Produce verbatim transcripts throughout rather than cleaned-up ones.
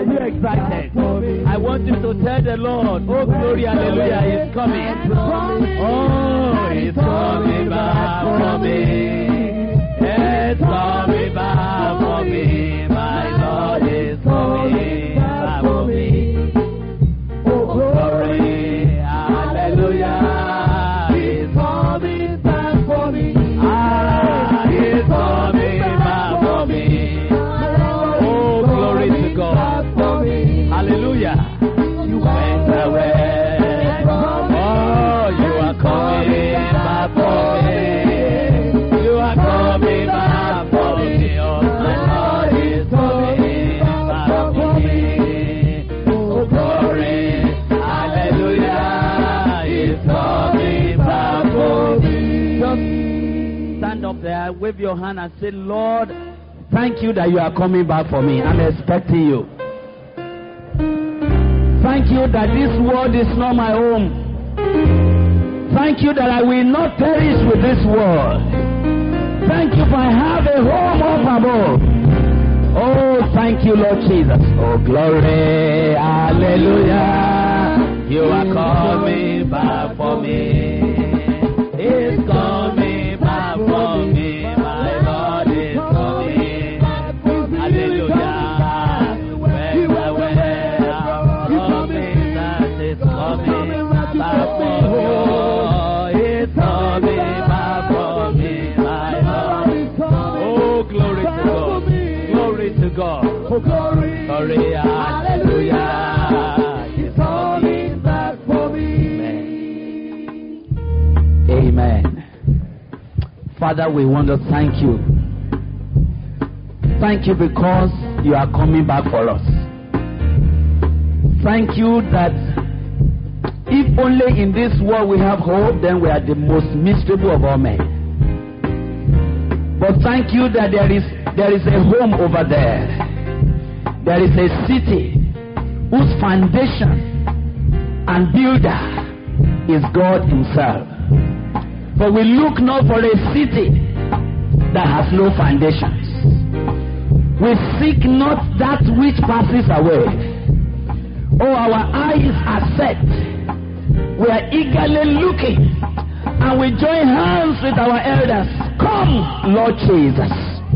Are you excited? I want you to tell the Lord, oh glory, hallelujah, He's coming. Oh, He's coming back for me. He's coming back for me. My Lord is coming back for me. Oh glory, hallelujah, He's coming back for me. Ah, He's coming back for me. Oh glory to God. Hallelujah. You went away. Oh, you are coming back for me. You are coming back for me. Oh, my Lord is coming back for me. Oh, glory. Hallelujah. He's coming back for me. Just stand up there, wave your hand and say, Lord, thank you that you are coming back for me. I'm expecting you. Thank you that this world is not my home. Thank you that I will not perish with this world. Thank you for I have a home up above. Oh, thank you, Lord Jesus. Oh, glory, hallelujah. You are coming back for me. It's coming back for me. My Lord is coming. Hallelujah. God. Oh, glory. Glory. Hallelujah. He's coming back for me. Amen. Amen. Father, we want to thank you. Thank you because you are coming back for us. Thank you that if only in this world we have hope, then we are the most miserable of all men. But thank you that there is There is a home over there. There is a city whose foundation and builder is God Himself. For we look not for a city that has no foundations. We seek not that which passes away. Oh, our eyes are set. We are eagerly looking, and we join hands with our elders. Come, Lord Jesus.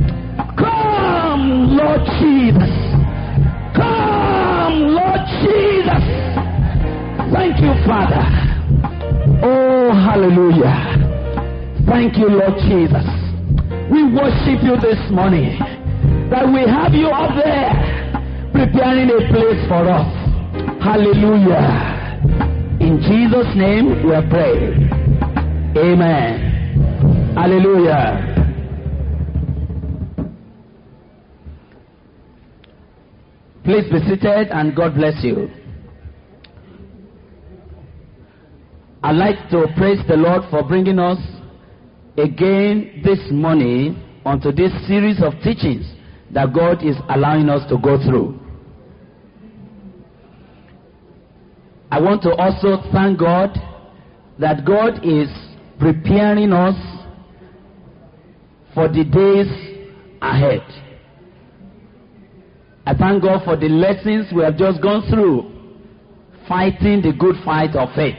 Come, Lord Jesus. Come, Lord Jesus. Thank you, Father. Oh, hallelujah. Thank you, Lord Jesus. We worship you this morning, that we have you up there preparing a place for us. Hallelujah. In Jesus' name we are praying. Amen. Hallelujah. Please be seated and God bless you. I'd like to praise the Lord for bringing us again this morning onto this series of teachings that God is allowing us to go through. I want to also thank God that God is preparing us for the days ahead. I thank God for the lessons we have just gone through, fighting the good fight of faith.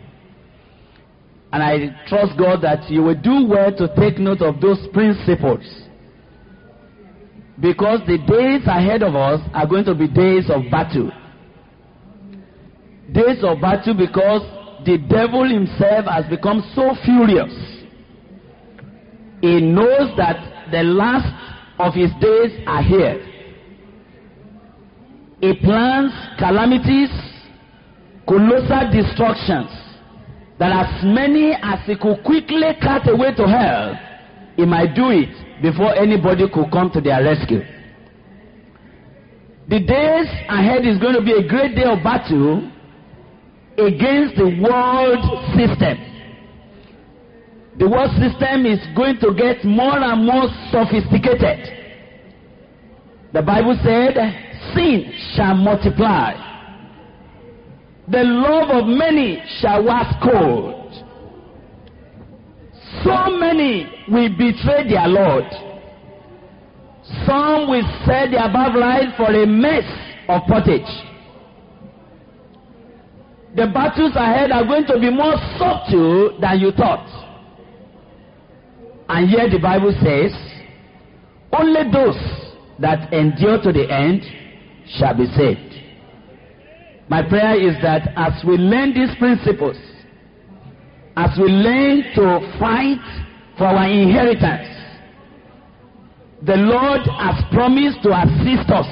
And I trust God that you will do well to take note of those principles, because the days ahead of us are going to be days of battle. Days of battle because the devil himself has become so furious. He knows that the last of his days are here. He plans calamities, colossal destructions, that as many as he could quickly cut away to hell, he might do it before anybody could come to their rescue. The days ahead is going to be a great day of battle against the world system. The world system is going to get more and more sophisticated. The Bible said, sin shall multiply. The love of many shall wax cold. So many will betray their Lord. Some will sell their birthright for a mess of pottage. The battles ahead are going to be more subtle than you thought. And yet the Bible says, only those that endure to the end shall be saved. My prayer is that as we learn these principles, as we learn to fight for our inheritance, the Lord has promised to assist us.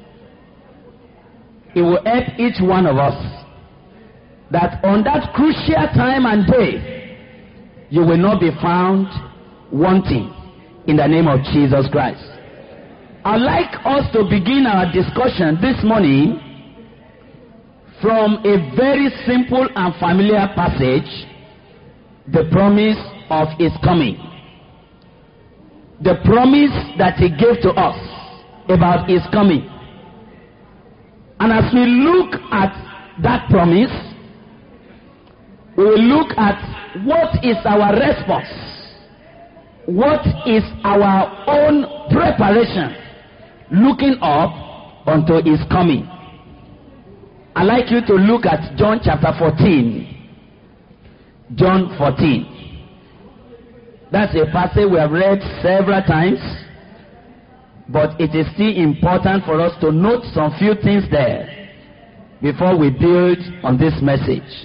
He will help each one of us, that on that crucial time and day, you will not be found wanting, in the name of Jesus Christ. I'd like us to begin our discussion this morning from a very simple and familiar passage, the promise of his coming. The promise that he gave to us about his coming. And as we look at that promise, we will look at what is our response. What is our own preparation looking up unto his coming. I'd like you to look at John chapter fourteen. John fourteen. That's a passage we have read several times, but it is still important for us to note some few things there before we build on this message.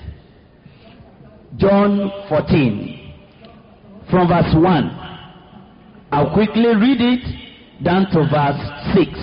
John fourteen, from verse one. I'll quickly read it down to verse six.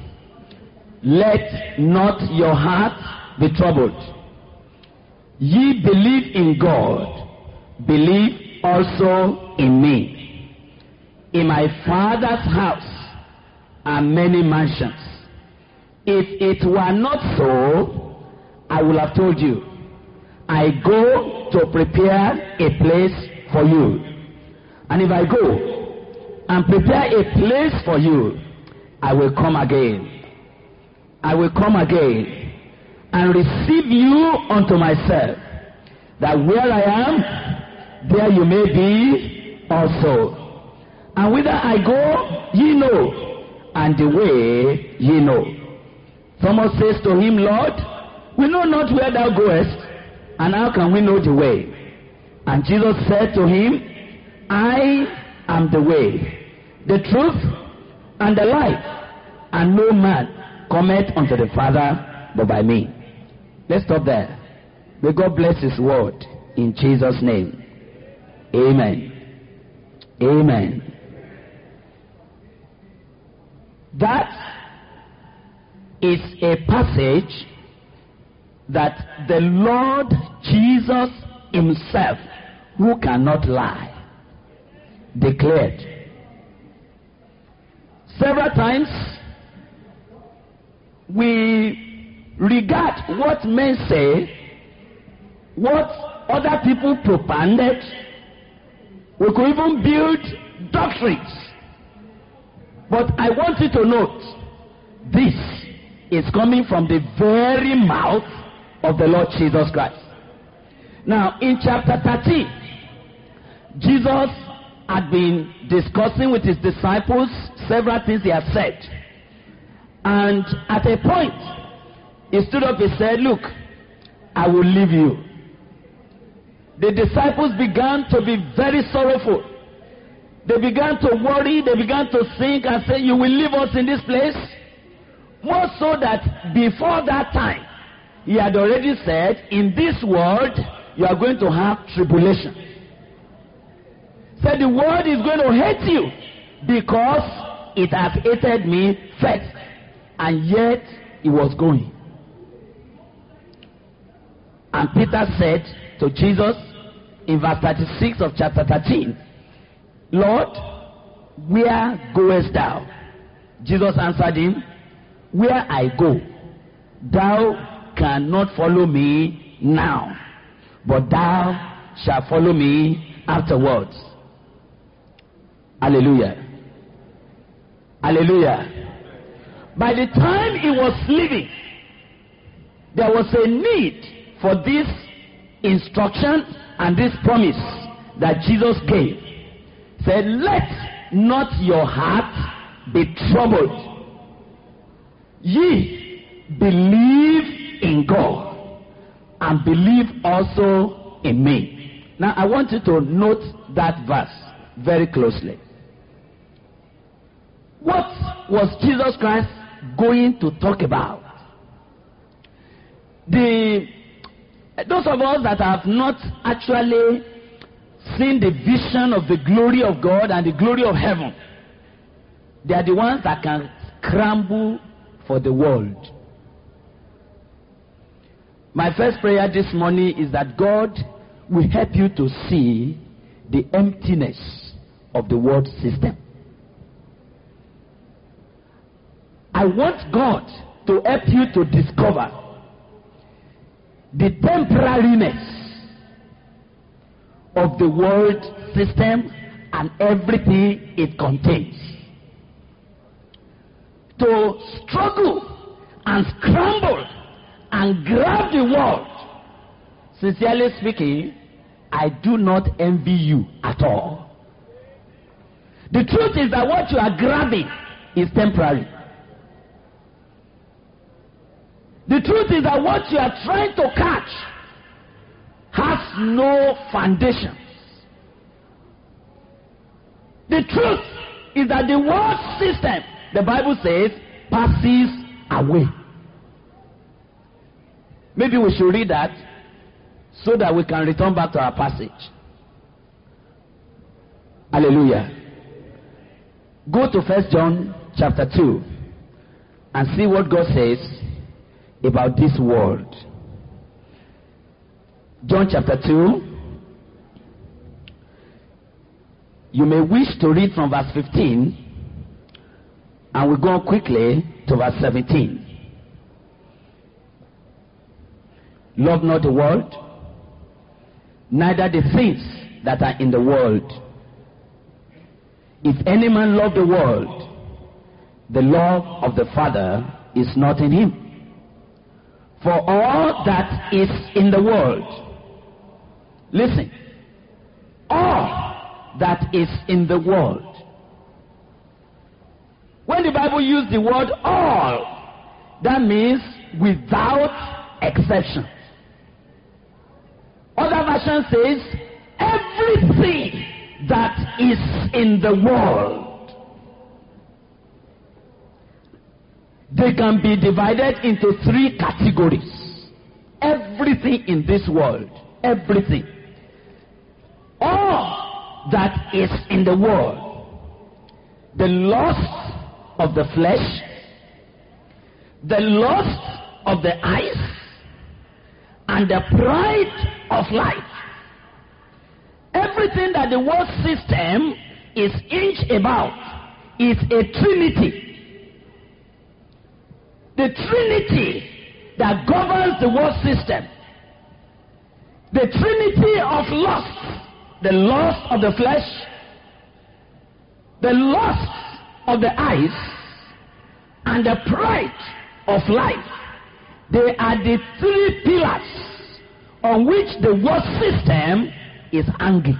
Let not your heart be troubled. Ye believe in God, believe also in me. In my Father's house are many mansions. If it were not so, I would have told you. I go to prepare a place for you. And if I go and prepare a place for you, I will come again. I will come again and receive you unto myself, that where I am, there you may be also. And whither I go, ye know, and the way ye know. Thomas says to him, Lord, we know not where thou goest, and how can we know the way? And Jesus said to him, I am the way, the truth, and the life, and no man cometh unto the Father but by me. Let's stop there. May God bless his word in Jesus' name. Amen. Amen. That is a passage that the Lord Jesus himself, who cannot lie, declared. Several times we regard what men say, what other people propounded. We could even build doctrines. But I want you to note, this is coming from the very mouth of the Lord Jesus Christ. Now, in chapter thirteen, Jesus had been discussing with his disciples several things he had said. And at a point, he stood up and said, look, I will leave you. The disciples began to be very sorrowful. They began to worry, they began to think and say, you will leave us in this place? More so that before that time, he had already said, in this world, you are going to have tribulation. Said the world is going to hate you because it has hated me first. And yet, he was going. And Peter said to Jesus in verse thirty-six of chapter thirteen, Lord, where goest thou? Jesus answered him, where I go, thou cannot follow me now, but thou shalt follow me afterwards. Hallelujah. Hallelujah. By the time he was leaving, there was a need for this instruction and this promise that Jesus gave. Said, let not your heart be troubled. Ye believe in God and believe also in me. Now I want you to note that verse very closely. What was Jesus Christ going to talk about? The those of us that have not actually seen the vision of the glory of God and the glory of heaven, they are the ones that can scramble for the world. My first prayer this morning is that God will help you to see the emptiness of the world system. I want God to help you to discover the temporariness of the world system and everything it contains. To struggle and scramble and grab the world, sincerely speaking, I do not envy you at all. The truth is that what you are grabbing is temporary. The truth is that what you are trying to catch has no foundations. The truth is that the world system, the Bible says, passes away. Maybe we should read that so that we can return back to our passage. Hallelujah. Go to First John chapter two and see what God says about this world. John chapter two. You may wish to read from verse fifteen, and we go quickly to verse seventeen. Love not the world, neither the things that are in the world. If any man love the world, the love of the Father is not in him. For all that is in the world, listen, all that is in the world. When the Bible uses the word all, that means without exception. Other version says everything that is in the world. They can be divided into three categories. Everything in this world, everything. All that is in the world. The lust of the flesh, the lust of the eyes, and the pride of life. Everything that the world system is hinged about is a trinity. The trinity that governs the world system. The trinity of lust. The lust of the flesh, the lust of the eyes, and the pride of life. They are the three pillars on which the world system is hanging.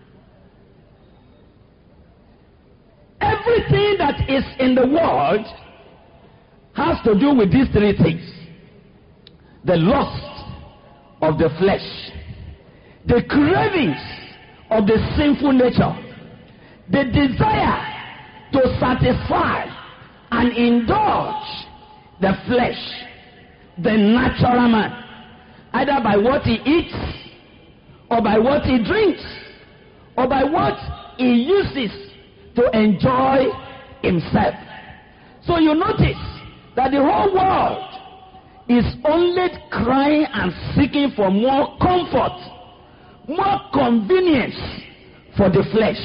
Everything that is in the world has to do with these three things. The lust of the flesh, the cravings of the sinful nature, the desire to satisfy and indulge the flesh, the natural man, either by what he eats, or by what he drinks, or by what he uses to enjoy himself. So you notice that the whole world is only crying and seeking for more comfort, more convenience for the flesh.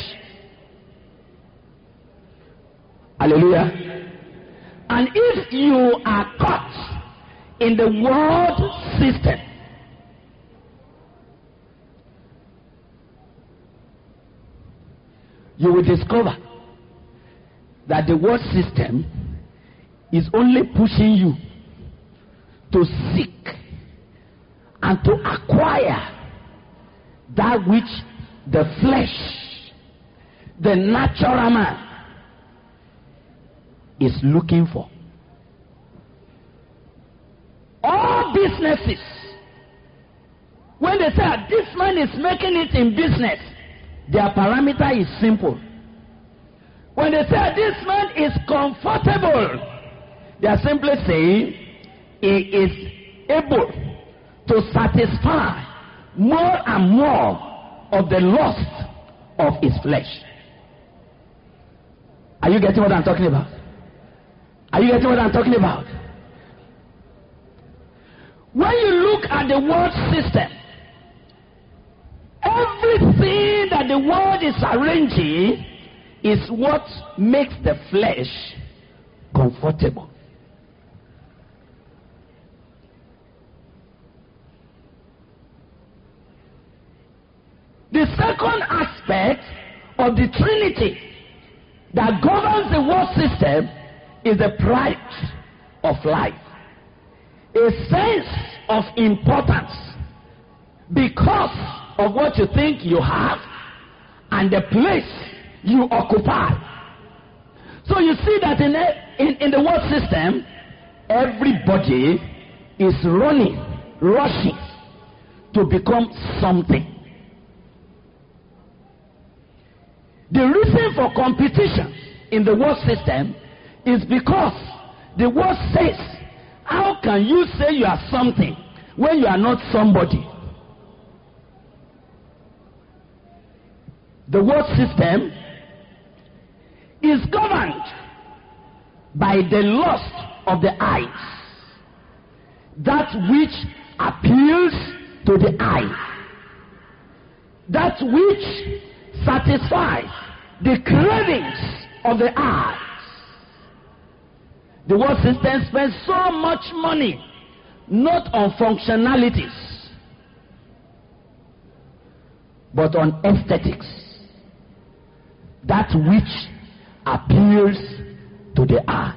Hallelujah. And if you are caught in the world system, you will discover that the world system is only pushing you to seek and to acquire that which the flesh, the natural man, is looking for. businesses, when they say this man is making it in business, their parameter is simple. When they say this man is comfortable, they are simply saying he is able to satisfy more and more of the lust of his flesh. Are you getting what I'm talking about? Are you getting what I'm talking about? When you look at the world system, everything that the world is arranging is what makes the flesh comfortable. The second aspect of the Trinity that governs the world system is the pride of life. A sense of importance because of what you think you have and the place you occupy. So you see that in, a, in, in the world system, everybody is running, rushing to become something. The reason for competition in the world system is because the world says, how can you say you are something when you are not somebody? The world system is governed by the lust of the eyes, that which appeals to the eye, that which satisfies the cravings of the eyes. The world system spends so much money not on functionalities but on aesthetics, that which appeals to the eye.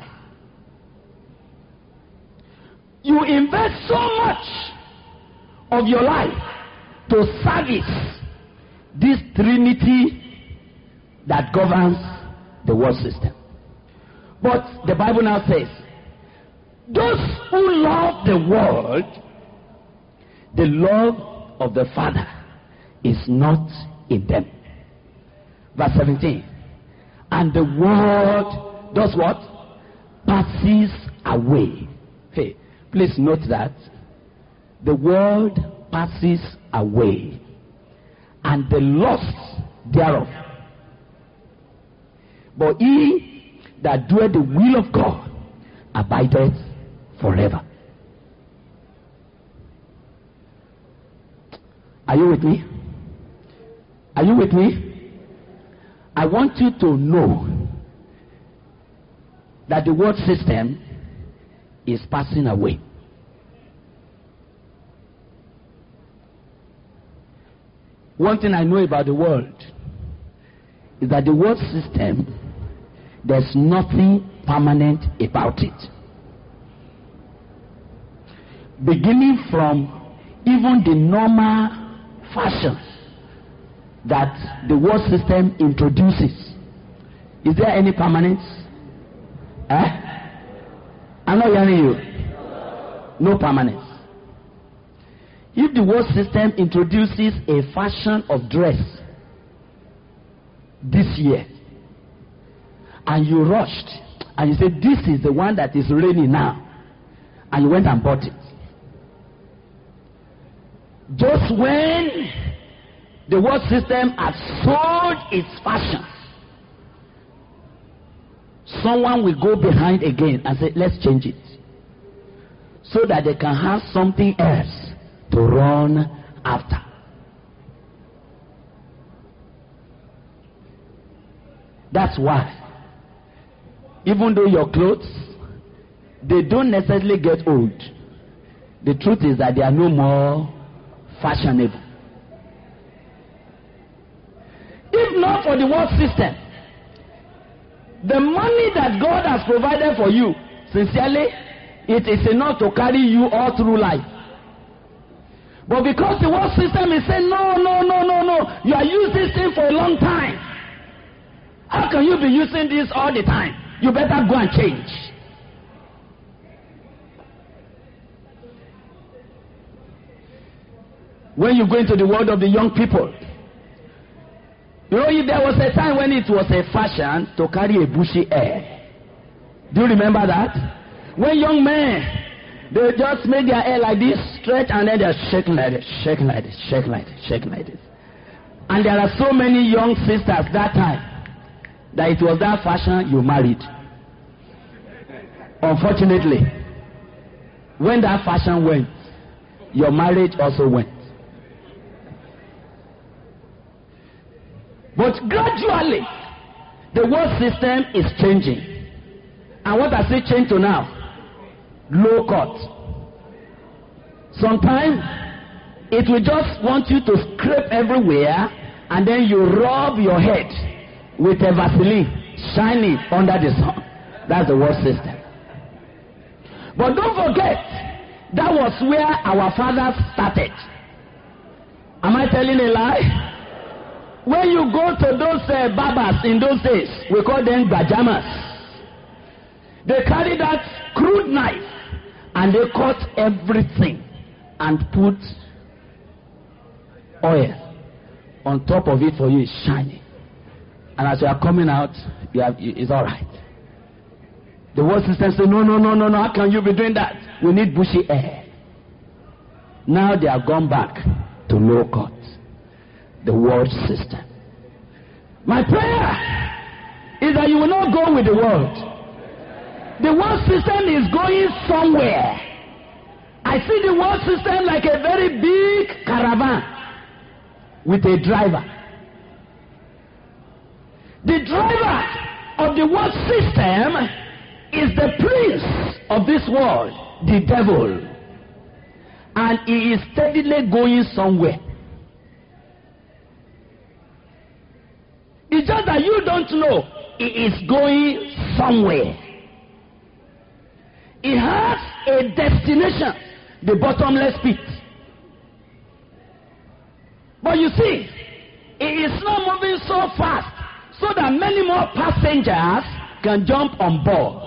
You invest so much of your life to service this Trinity that governs the world system. But the Bible now says, those who love the world, the love of the Father is not in them. Verse seventeen. And the world does what? Passes away. Hey, please note that. The world passes away, and the lust thereof. But he that doeth the will of God abideth forever. Are you with me? Are you with me? I want you to know that the world system is passing away. One thing I know about the world is that the world system, there's nothing permanent about it. Beginning from even the normal fashion that the world system introduces, is there any permanence? Eh? I'm not hearing you. No permanence. If the world system introduces a fashion of dress this year, and you rushed, and you said, this is the one that is reigning now, and you went and bought it. Just when the world system has sold its fashion, someone will go behind again and say, let's change it, so that they can have something else to run after. That's why, even though your clothes, they don't necessarily get old, the truth is that they are no more fashionable. If not for the world system, the money that God has provided for you, sincerely, it is enough to carry you all through life. But because the world system is saying, no, no, no, no, no, you are using this thing for a long time. How can you be using this all the time? You better go and change. When you go into the world of the young people, you know, there was a time when it was a fashion to carry a bushy hair. Do you remember that? When young men, they just make their hair like this, stretch, and then they're shaking like this, shaking like this, shaking like this, shaking like this. And there are so many young sisters that time that it was that fashion you married. Unfortunately, when that fashion went, your marriage also went. But gradually, the world system is changing. And what has it changed to now? Low cut. Sometimes it will just want you to scrape everywhere, and then you rub your head with a Vaseline shining under the sun. That's the world system. But don't forget, that was where our fathers started. Am I telling a lie? When you go to those uh, barbers in those days, we call them bajamas. They carry that crude knife and they cut everything and put oil on top of it for you. It's shining. And as you are coming out, you have, it's all right. The world system says, no, no, no, no, no. How can you be doing that? We need bushy hair. Now they have gone back to low cut. The world system. My prayer is that you will not go with the world. The world system is going somewhere. I see the world system like a very big caravan with a driver. The driver of the world system is the prince of this world, the devil. And he is steadily going somewhere. It's just that you don't know he is going somewhere. He has a destination, the bottomless pit. But you see, he is not moving so fast so that many more passengers can jump on board.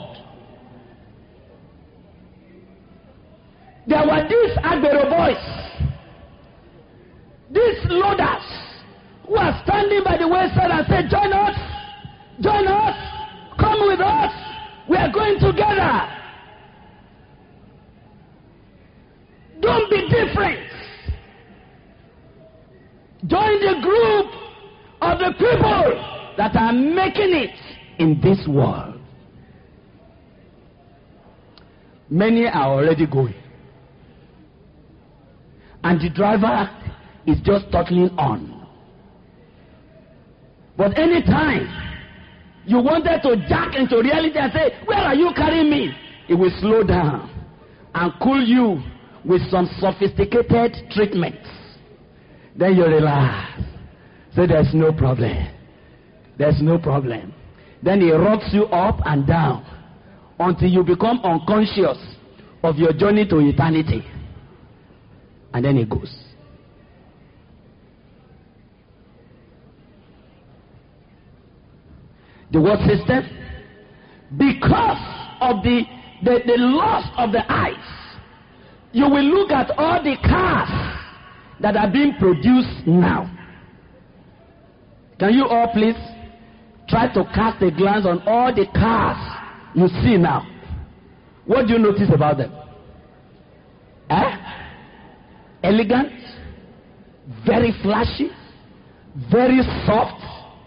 There were these Agbero boys, these loaders, who are standing by the wayside and say, join us, join us, come with us, we are going together. Don't be different. Join the group of the people that are making it in this world. Many are already going. And the driver is just tottling on. But anytime you wanted to jack into reality and say, where are you carrying me? It will slow down and cool you with some sophisticated treatments. Then you relax. So there's no problem. There's no problem. Then he rocks you up and down until you become unconscious of your journey to eternity. And then he goes. The world system, because of the, the, the lust of the eyes, you will look at all the cars that are being produced now. Can you all please try to cast a glance on all the cars you see now? What do you notice about them? Eh? Elegant, very flashy, very soft.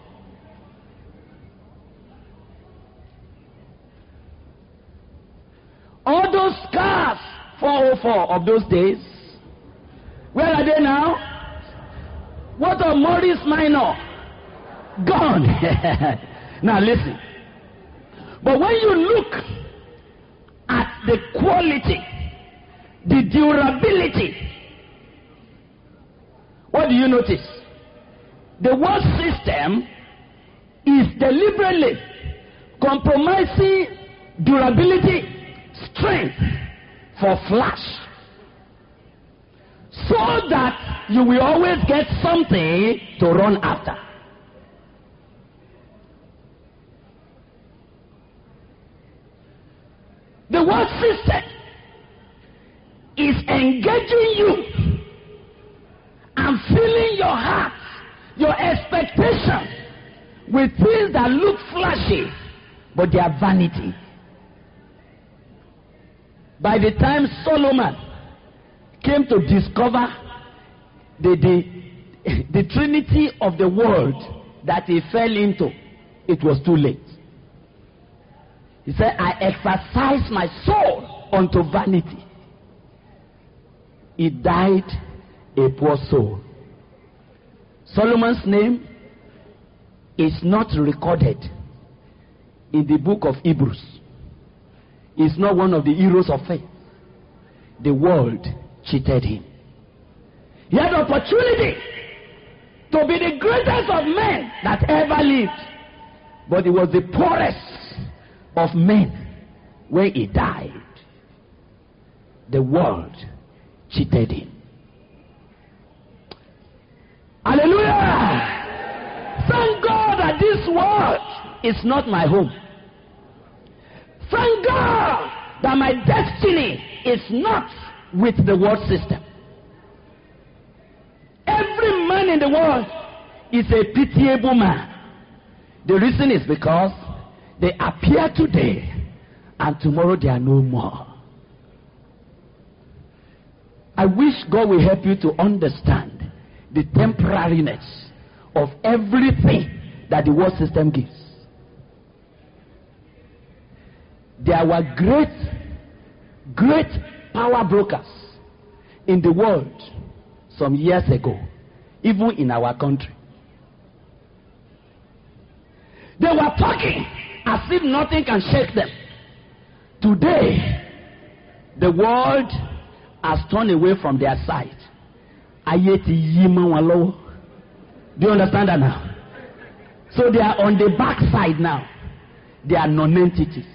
All those cars, four oh four of those days, where are they now? What of Morris Minor? Gone. Now listen. But when you look at the quality, the durability, what do you notice? The world system is deliberately compromising durability, strength for flash, so that you will always get something to run after. The world system is engaging you with things that look flashy, but they are vanity. By the time Solomon came to discover the, the, the trinity of the world that he fell into, it was too late. He said, I exercise my soul unto vanity. He died a poor soul. Solomon's name is not recorded in the book of Hebrews. He's not one of the heroes of faith. The world cheated him. He had opportunity to be the greatest of men that ever lived, but he was the poorest of men when he died. The world cheated him. Hallelujah! Thank God that this world is not my home. Thank God that my destiny is not with the world system. Every man in the world is a pitiable man. The reason is because they appear today and tomorrow they are no more. I wish God will help you to understand the temporariness of everything that the world system gives. There were great, great power brokers in the world some years ago, even in our country. They were talking as if nothing can shake them. Today, the world has turned away from their side. Do you understand that now? So they are on the back side now. They are non-entities.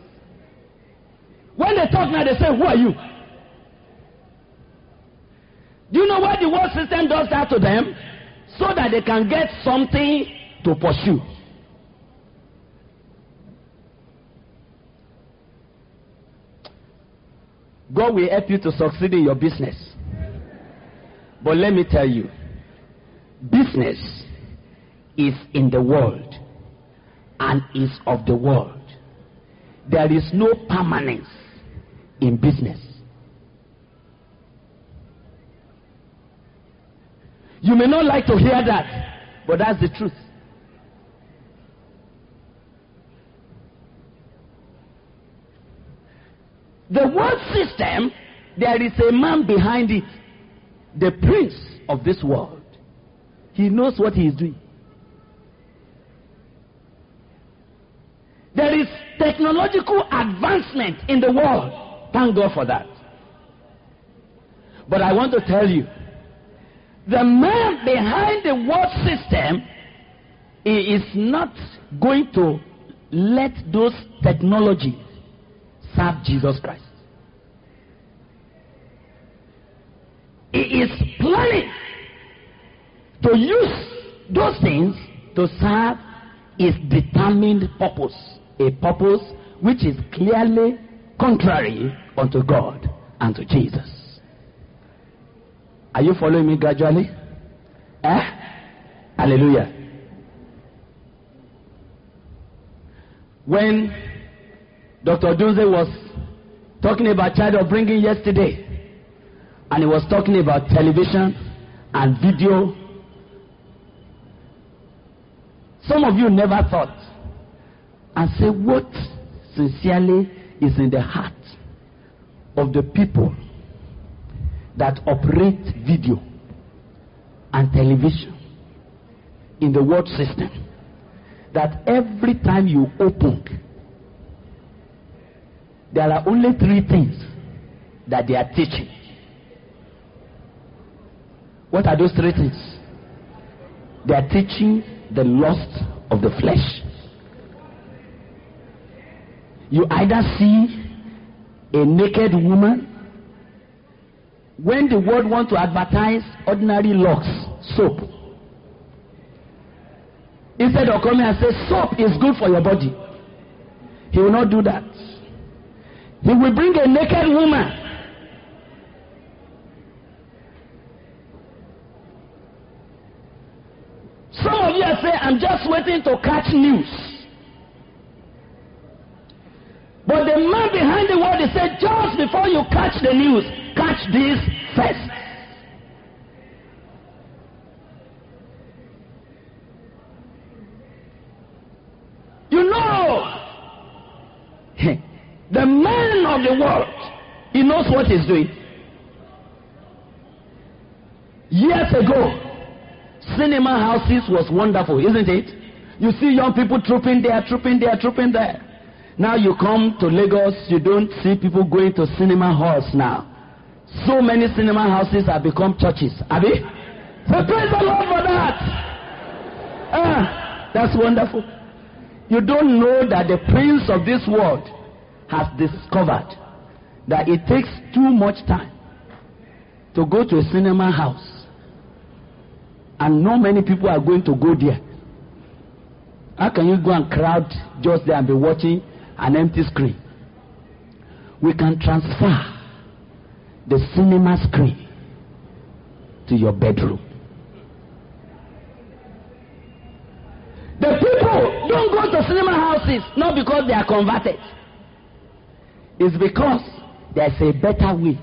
When they talk now, they say, who are you? Do you know why the world system does that to them? So that they can get something to pursue. God will help you to succeed in your business. But let me tell you, business is in the world and is of the world. There is no permanence in business. You may not like to hear that, but that's the truth. The world system, there is a man behind it, the prince of this world. He knows what he is doing. There is technological advancement in the world. Thank God for that. But I want to tell you, the man behind the world system, he is not going to let those technologies serve Jesus Christ. He is planning to use those things to serve his determined purpose, a purpose which is clearly contrary unto God and to Jesus. Are you following me gradually? Eh? Hallelujah. When Doctor Dunze was talking about child upbringing yesterday, and he was talking about television and video, some of you never thought and say, what sincerely is in the heart of the people that operate video and television in the world system, that every time you open, there are only three things that they are teaching. What are those three things? They are teaching the lust of the flesh. You either see a naked woman. When the world wants to advertise ordinary locks, soap, instead of coming and say soap is good for your body, he will not do that. He will bring a naked woman. Some of of you are saying, I'm just waiting to catch news. But the man behind the word, he said, just before you catch the news, catch this first. You know, the man of the world, he knows what he's doing. Years ago, cinema houses was wonderful, isn't it? You see young people trooping there, trooping there, trooping there. Now you come to Lagos, you don't see people going to cinema halls now. So many cinema houses have become churches. Abi? So praise the Lord for that. Ah, that's wonderful. You don't know that the prince of this world has discovered that it takes too much time to go to a cinema house. And not many people are going to go there. How can you go and crowd just there and be watching an empty screen? We can transfer the cinema screen to your bedroom. The people don't go to cinema houses not because they are converted. It's because there's a better way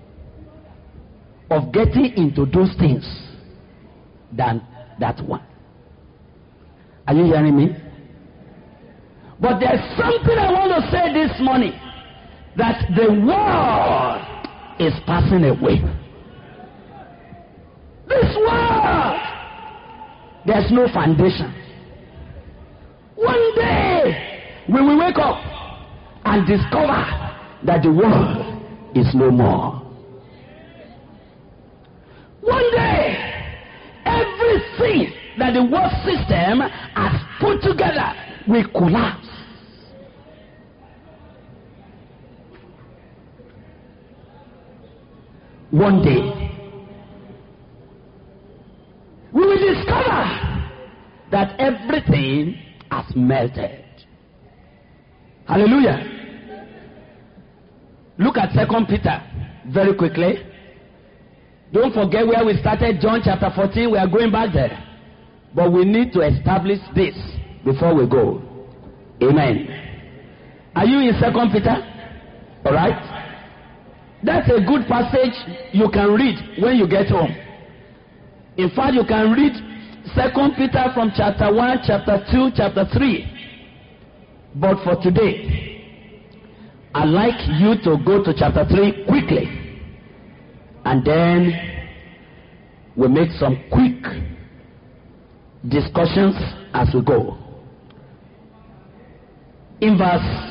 of getting into those things than that one. Are you hearing me? But there's something I want to say this morning, that the world is passing away. This world, there's no foundation. One day we will wake up and discover that the world is no more. One day, everything that the world system has put together will collapse. One day, we will discover that everything has melted. Hallelujah. Look at Second Peter very quickly. Don't forget where we started, John chapter fourteen. We are going back there. But we need to establish this before we go. Amen. Are you in Second Peter? All right. That's a good passage you can read when you get home. In fact, you can read Second Peter from chapter one, chapter two, chapter three. But for today, I'd like you to go to chapter three quickly. And then we'll make some quick discussions as we go. In verse,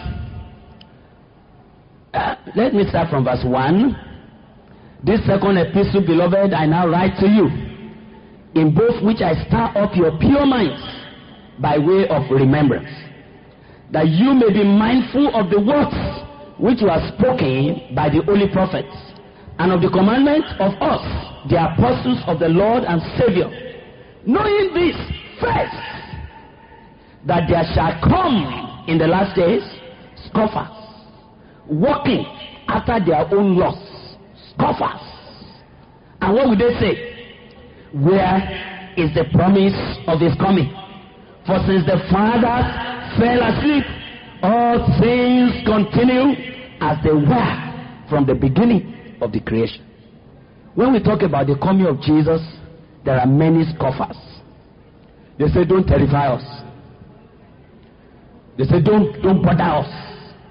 uh, let me start from verse one. This second epistle, beloved, I now write to you, in both which I stir up your pure minds by way of remembrance, that you may be mindful of the words which were spoken by the holy prophets, and of the commandment of us, the apostles of the Lord and Savior, knowing this first, that there shall come in the last days scoffers, walking after their own lusts. Scoffers. And what would they say? Where is the promise of his coming? For since the fathers fell asleep, all things continue as they were from the beginning of the creation. When we talk about the coming of Jesus, there are many scoffers. They say, don't terrify us. They say, don't, don't bother us.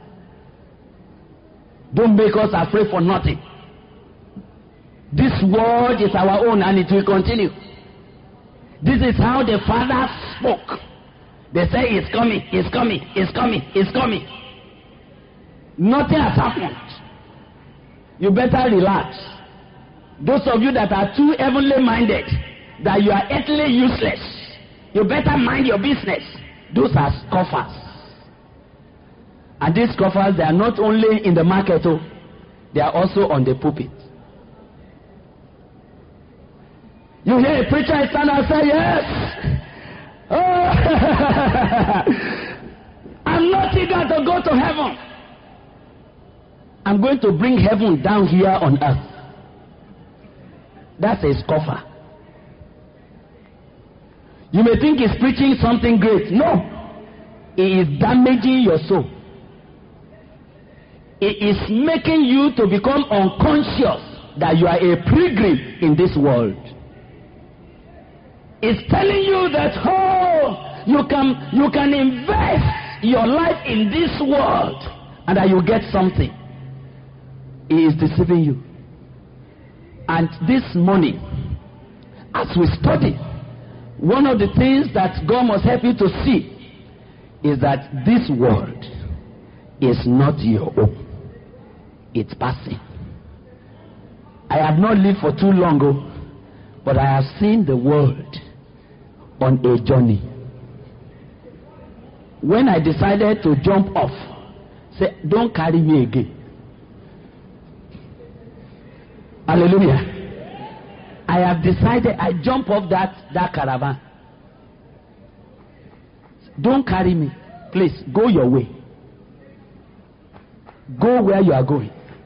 Don't make us afraid for nothing. This world is our own and it will continue. This is how the Father spoke. They say it's coming, it's coming, it's coming, it's coming. Nothing has happened. You better relax. Those of you that are too heavenly minded, that you are earthly useless, you better mind your business. Those are scoffers. And these scoffers, they are not only in the market, oh, they are also on the pulpit. You hear a preacher stand and say, yes, oh, I'm not eager to go to heaven. I'm going to bring heaven down here on earth. That's a scoffer. You may think he's preaching something great. No. He is damaging your soul. He is making you to become unconscious that you are a pilgrim in this world. It's telling you that, oh, you can, you can invest your life in this world and that you get something. He is deceiving you. And this morning, as we study, one of the things that God must help you to see is that this world is not your own. It's passing. I have not lived for too long, but I have seen the world on a journey. When I decided to jump off, say, don't carry me again. Hallelujah. I have decided, I jump off that, that caravan. Don't carry me. Please, go your way. Go where you are going.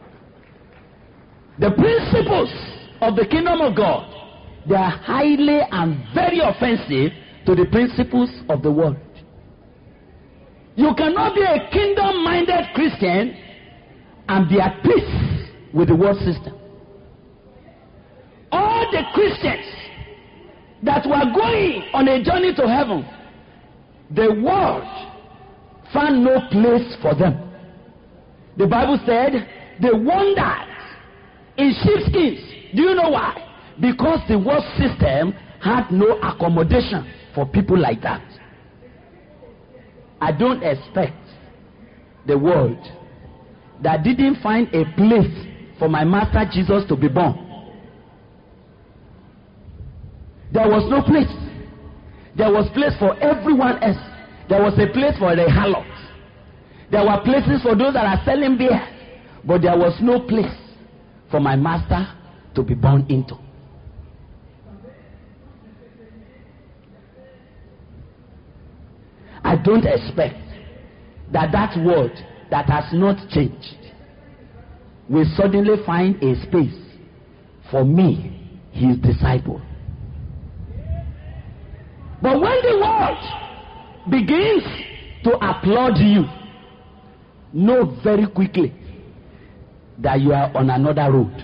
The principles of the kingdom of God, they are highly and very offensive to the principles of the world. You cannot be a kingdom-minded Christian and be at peace with the world system. All the Christians that were going on a journey to heaven, the world found no place for them. The Bible said they wandered in sheepskins. Do you know why? Because the world system had no accommodation for people like that. I don't expect the world that didn't find a place for my master Jesus to be born. There was no place. There was place for everyone else. There was a place for the harlots. There were places for those that are selling beer. But there was no place for my master to be born into. I don't expect that that world that has not changed will suddenly find a space for me, his disciple. But when the world begins to applaud you, know very quickly that you are on another road.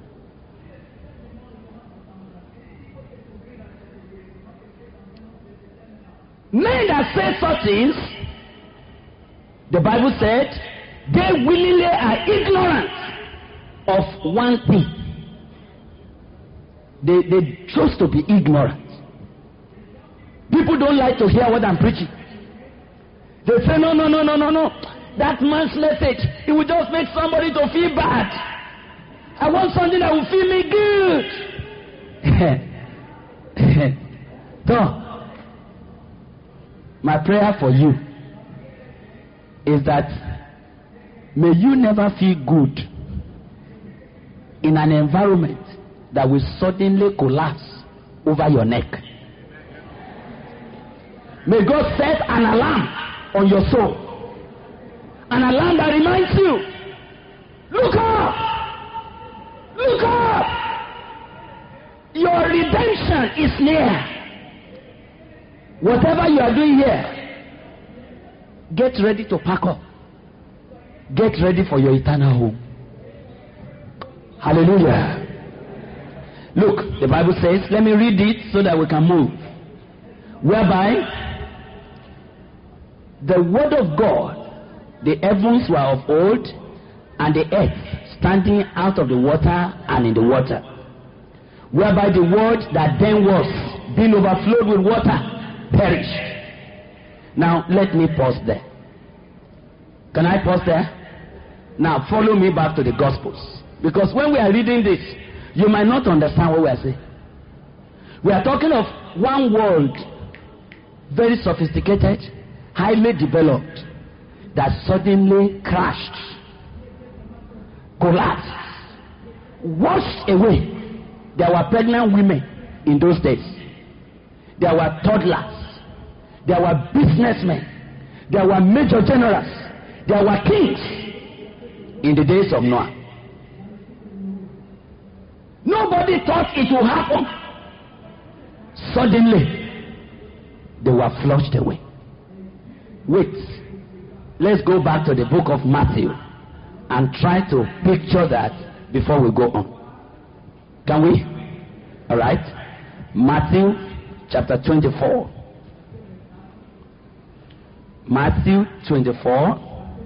Men that say such things, the Bible said, they willingly are ignorant of one thing. They, they chose to be ignorant. People don't like to hear what I'm preaching. They say, no, no, no, no, no, no. That man's message, it will just make somebody to feel bad. I want something that will feel me good. So, my prayer for you is that may you never feel good in an environment that will suddenly collapse over your neck. May God set an alarm on your soul. An alarm that reminds you, look up, look up, your redemption is near. Whatever you are doing here, get ready to pack up. Get ready for your eternal home. Hallelujah. Look, the Bible says, let me read it so that we can move. Whereby the word of God, the heavens were of old, and the earth standing out of the water and in the water. Whereby the word that then was, being overflowed with water, perished. Now, let me pause there. Can I pause there? Now, follow me back to the Gospels. Because when we are reading this, you might not understand what we are saying. We are talking of one world, very sophisticated, highly developed, that suddenly crashed, collapsed, washed away. There were pregnant women in those days. There were toddlers. There were businessmen. There were major generals. There were kings in the days of Noah. Nobody thought it would happen. Suddenly, they were flushed away. Wait, let's go back to the book of Matthew and try to picture that before we go on. Can we? All right. Matthew chapter twenty-four. Matthew twenty-four.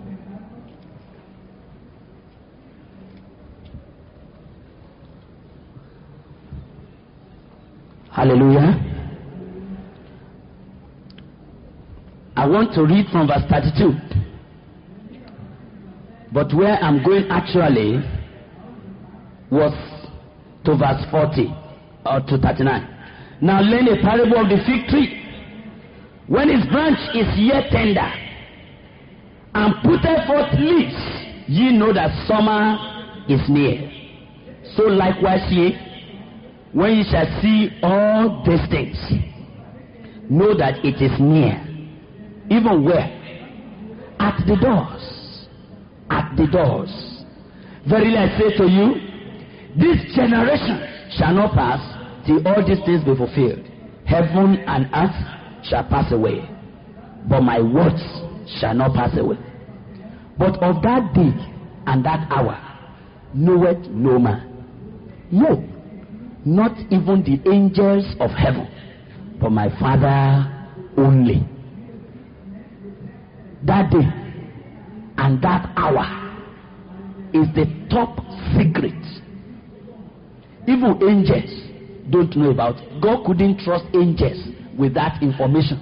Hallelujah. I want to read from verse thirty-two. But where I'm going actually was to verse forty or to thirty-nine. Now learn a parable of the fig tree. When its branch is yet tender and putteth forth leaves, ye know that summer is near. So likewise ye, when ye shall see all these things, know that it is near. Even where? At the doors. At the doors. Verily I say to you, this generation shall not pass till all these things be fulfilled. Heaven and earth shall pass away, but my words shall not pass away. But of that day and that hour knoweth no man, no, not even the angels of heaven, but my Father only. That day and that hour is the top secret. Even angels don't know about. God couldn't trust angels with that information.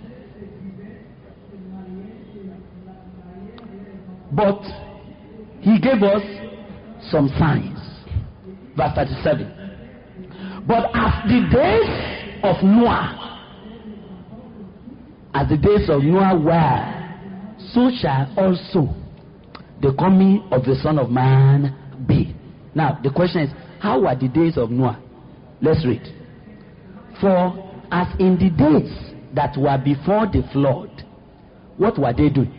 But he gave us some signs. Verse thirty-seven. But as the days of Noah, as the days of Noah were, so shall also the coming of the Son of Man be. Now the question is, how were the days of Noah? Let's read. For as in the days that were before the flood, what were they doing?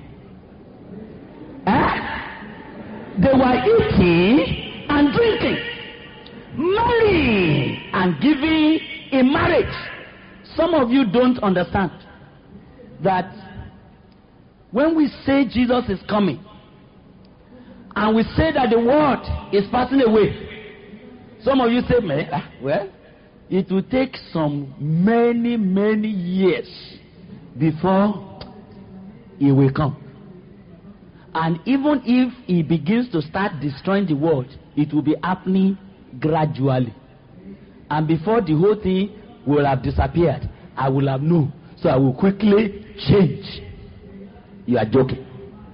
Eh? They were eating and drinking, marrying and giving in marriage. Some of you don't understand that when we say Jesus is coming and we say that the world is passing away, some of you say, well, it will take some many, many years before he will come. And even if he begins to start destroying the world, it will be happening gradually. And before the whole thing will have disappeared, I will have known. So I will quickly change. You are joking.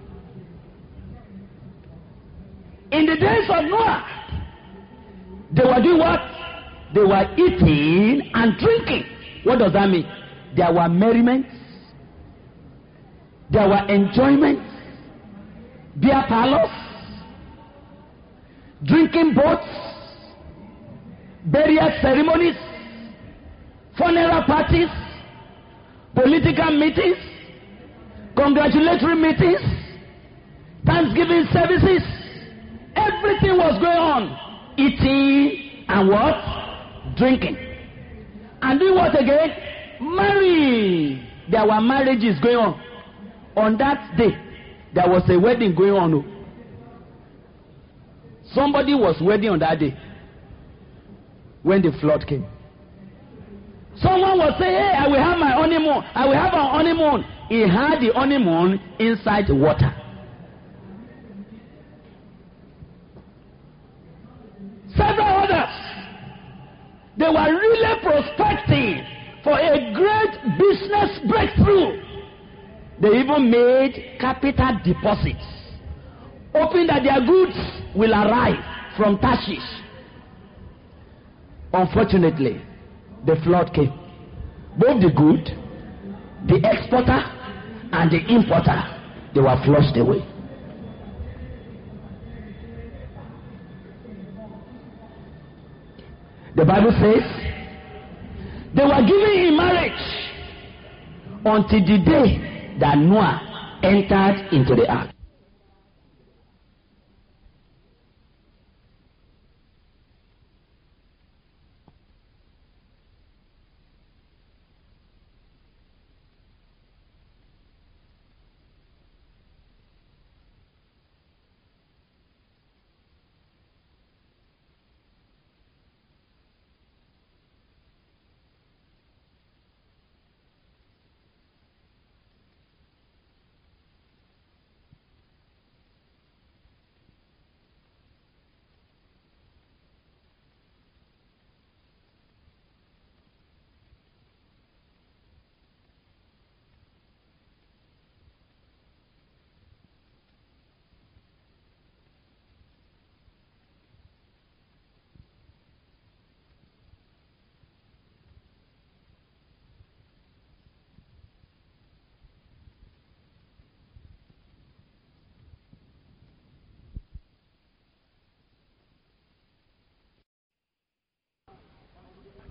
In the days of Noah, they were doing what? They were eating and drinking. What does that mean? There were merriments. There were enjoyments. Beer parlors. Drinking boats. Burial ceremonies. Funeral parties. Political meetings. Congratulatory meetings. Thanksgiving services. Everything was going on. Eating and what? Drinking. And doing what again? Marrying. There were marriages going on. On that day, there was a wedding going on. Somebody was wedding on that day when the flood came. Someone was saying, hey, I will have my honeymoon. I will have an honeymoon. He had the honeymoon inside the water. Several others, they were really prospecting for a great business breakthrough. They even made capital deposits, hoping that their goods will arrive from Tarshish. Unfortunately, the flood came. Both the good, the exporter, and the importer, they were flushed away. The Bible says they were given in marriage until the day that Noah entered into the ark.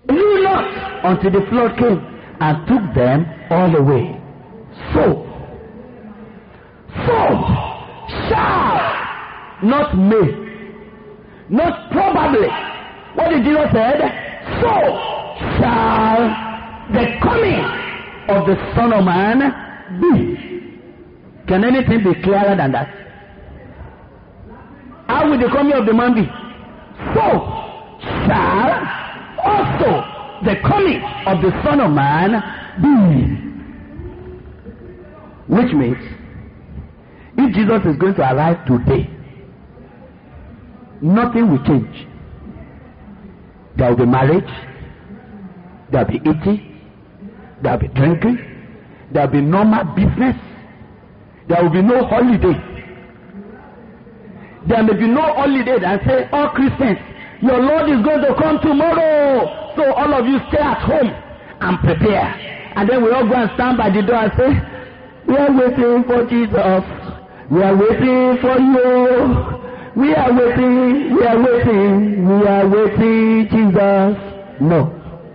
knew not until the flood came and took them all away. So, so shall, not may, not probably. What did Jesus say? So shall the coming of the Son of Man be. Can anything be clearer than that? How will the coming of the man be? So shall also the coming of the Son of Man be. Which means, if Jesus is going to arrive today, nothing will change. There will be marriage, there will be eating, there will be drinking, there will be normal business, there will be no holiday. There may be no holiday and say, all Christians, your Lord is going to come tomorrow, so all of you stay at home and prepare. And then we all go and stand by the door and say, we are waiting for Jesus. We are waiting for you. We are waiting. We are waiting. We are waiting, Jesus. No.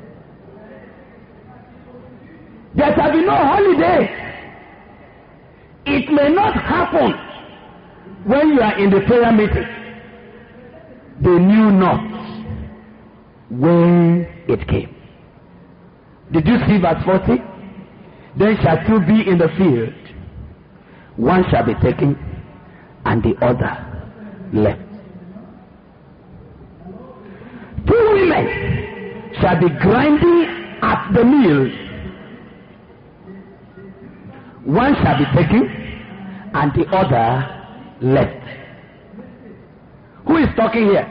There shall be no holiday. It may not happen when you are in the prayer meeting. They knew not when it came. Did you see verse forty? Then shall two be in the field, one shall be taken, and the other left. Two women shall be grinding at the mill, one shall be taken, and the other left. Who is talking here?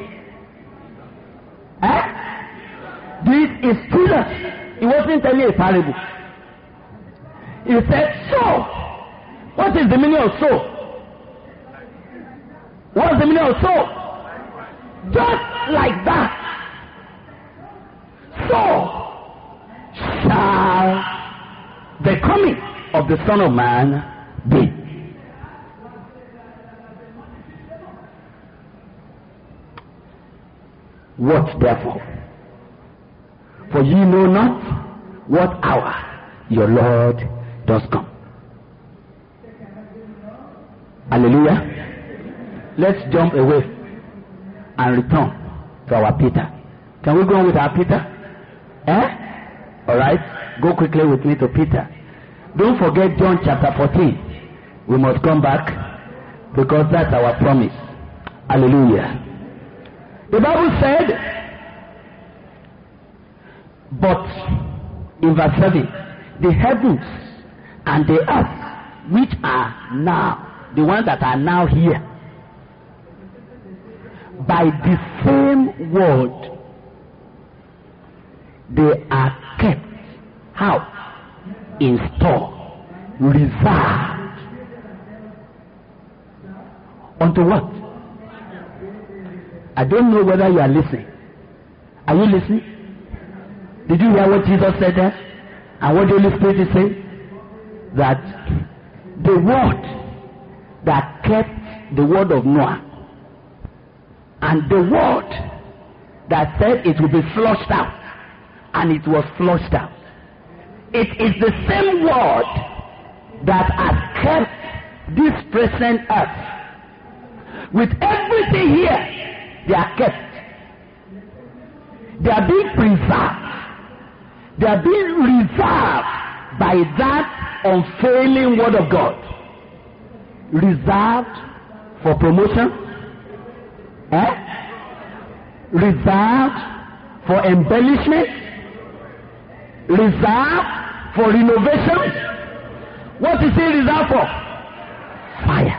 Eh? This is Jesus. He wasn't telling a parable. He said, so. What is the meaning of so? What's the meaning of so? Just like that. So shall the coming of the Son of Man be. What therefore? For ye know not what hour your Lord does come. Hallelujah. Let's jump away and return to our Peter. Can we go on with our Peter? Eh? Alright. Go quickly with me to Peter. Don't forget John chapter fourteen. We must come back because that's our promise. Hallelujah. The Bible said, but in verse seven, the heavens and the earth which are now, the ones that are now here, by the same word, they are kept. How? In store, reserved. Unto what? I don't know whether you are listening. Are you listening? Did you hear what Jesus said there? And what the Holy Spirit is saying? That the word that kept the word of Noah and the word that said it will be flushed out, and it was flushed out. It is the same word that has kept this present earth. With everything here, they are kept. They are being preserved. They are being reserved by that unfailing word of God. Reserved for promotion. Eh? Reserved for embellishment. Reserved for renovation. What is it reserved for? Fire.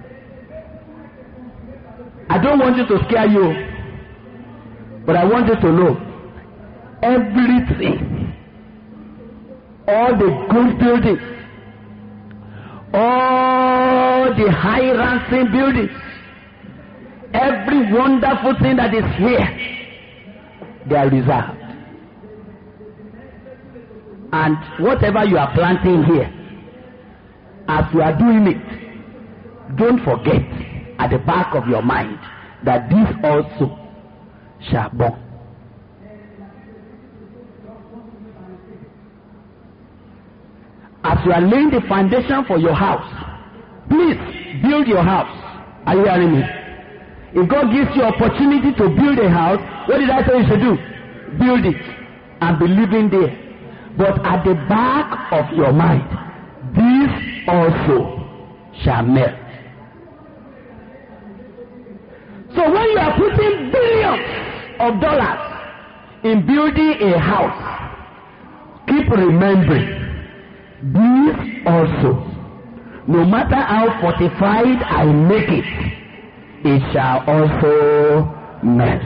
I don't want you to scare you, but I want you to know everything, all the good buildings, all the high ranking buildings, every wonderful thing that is here, they are reserved. And whatever you are planting here, as you are doing it, don't forget at the back of your mind that this also shall burn. as you are laying the foundation for your house, please build your house. Are you hearing me? If God gives you opportunity to build a house, what did I say you should do? Build it and be living there. But at the back of your mind, this also shall melt. So when you are putting billions of dollars in building a house, keep remembering, this also, no matter how fortified I make it, it shall also melt.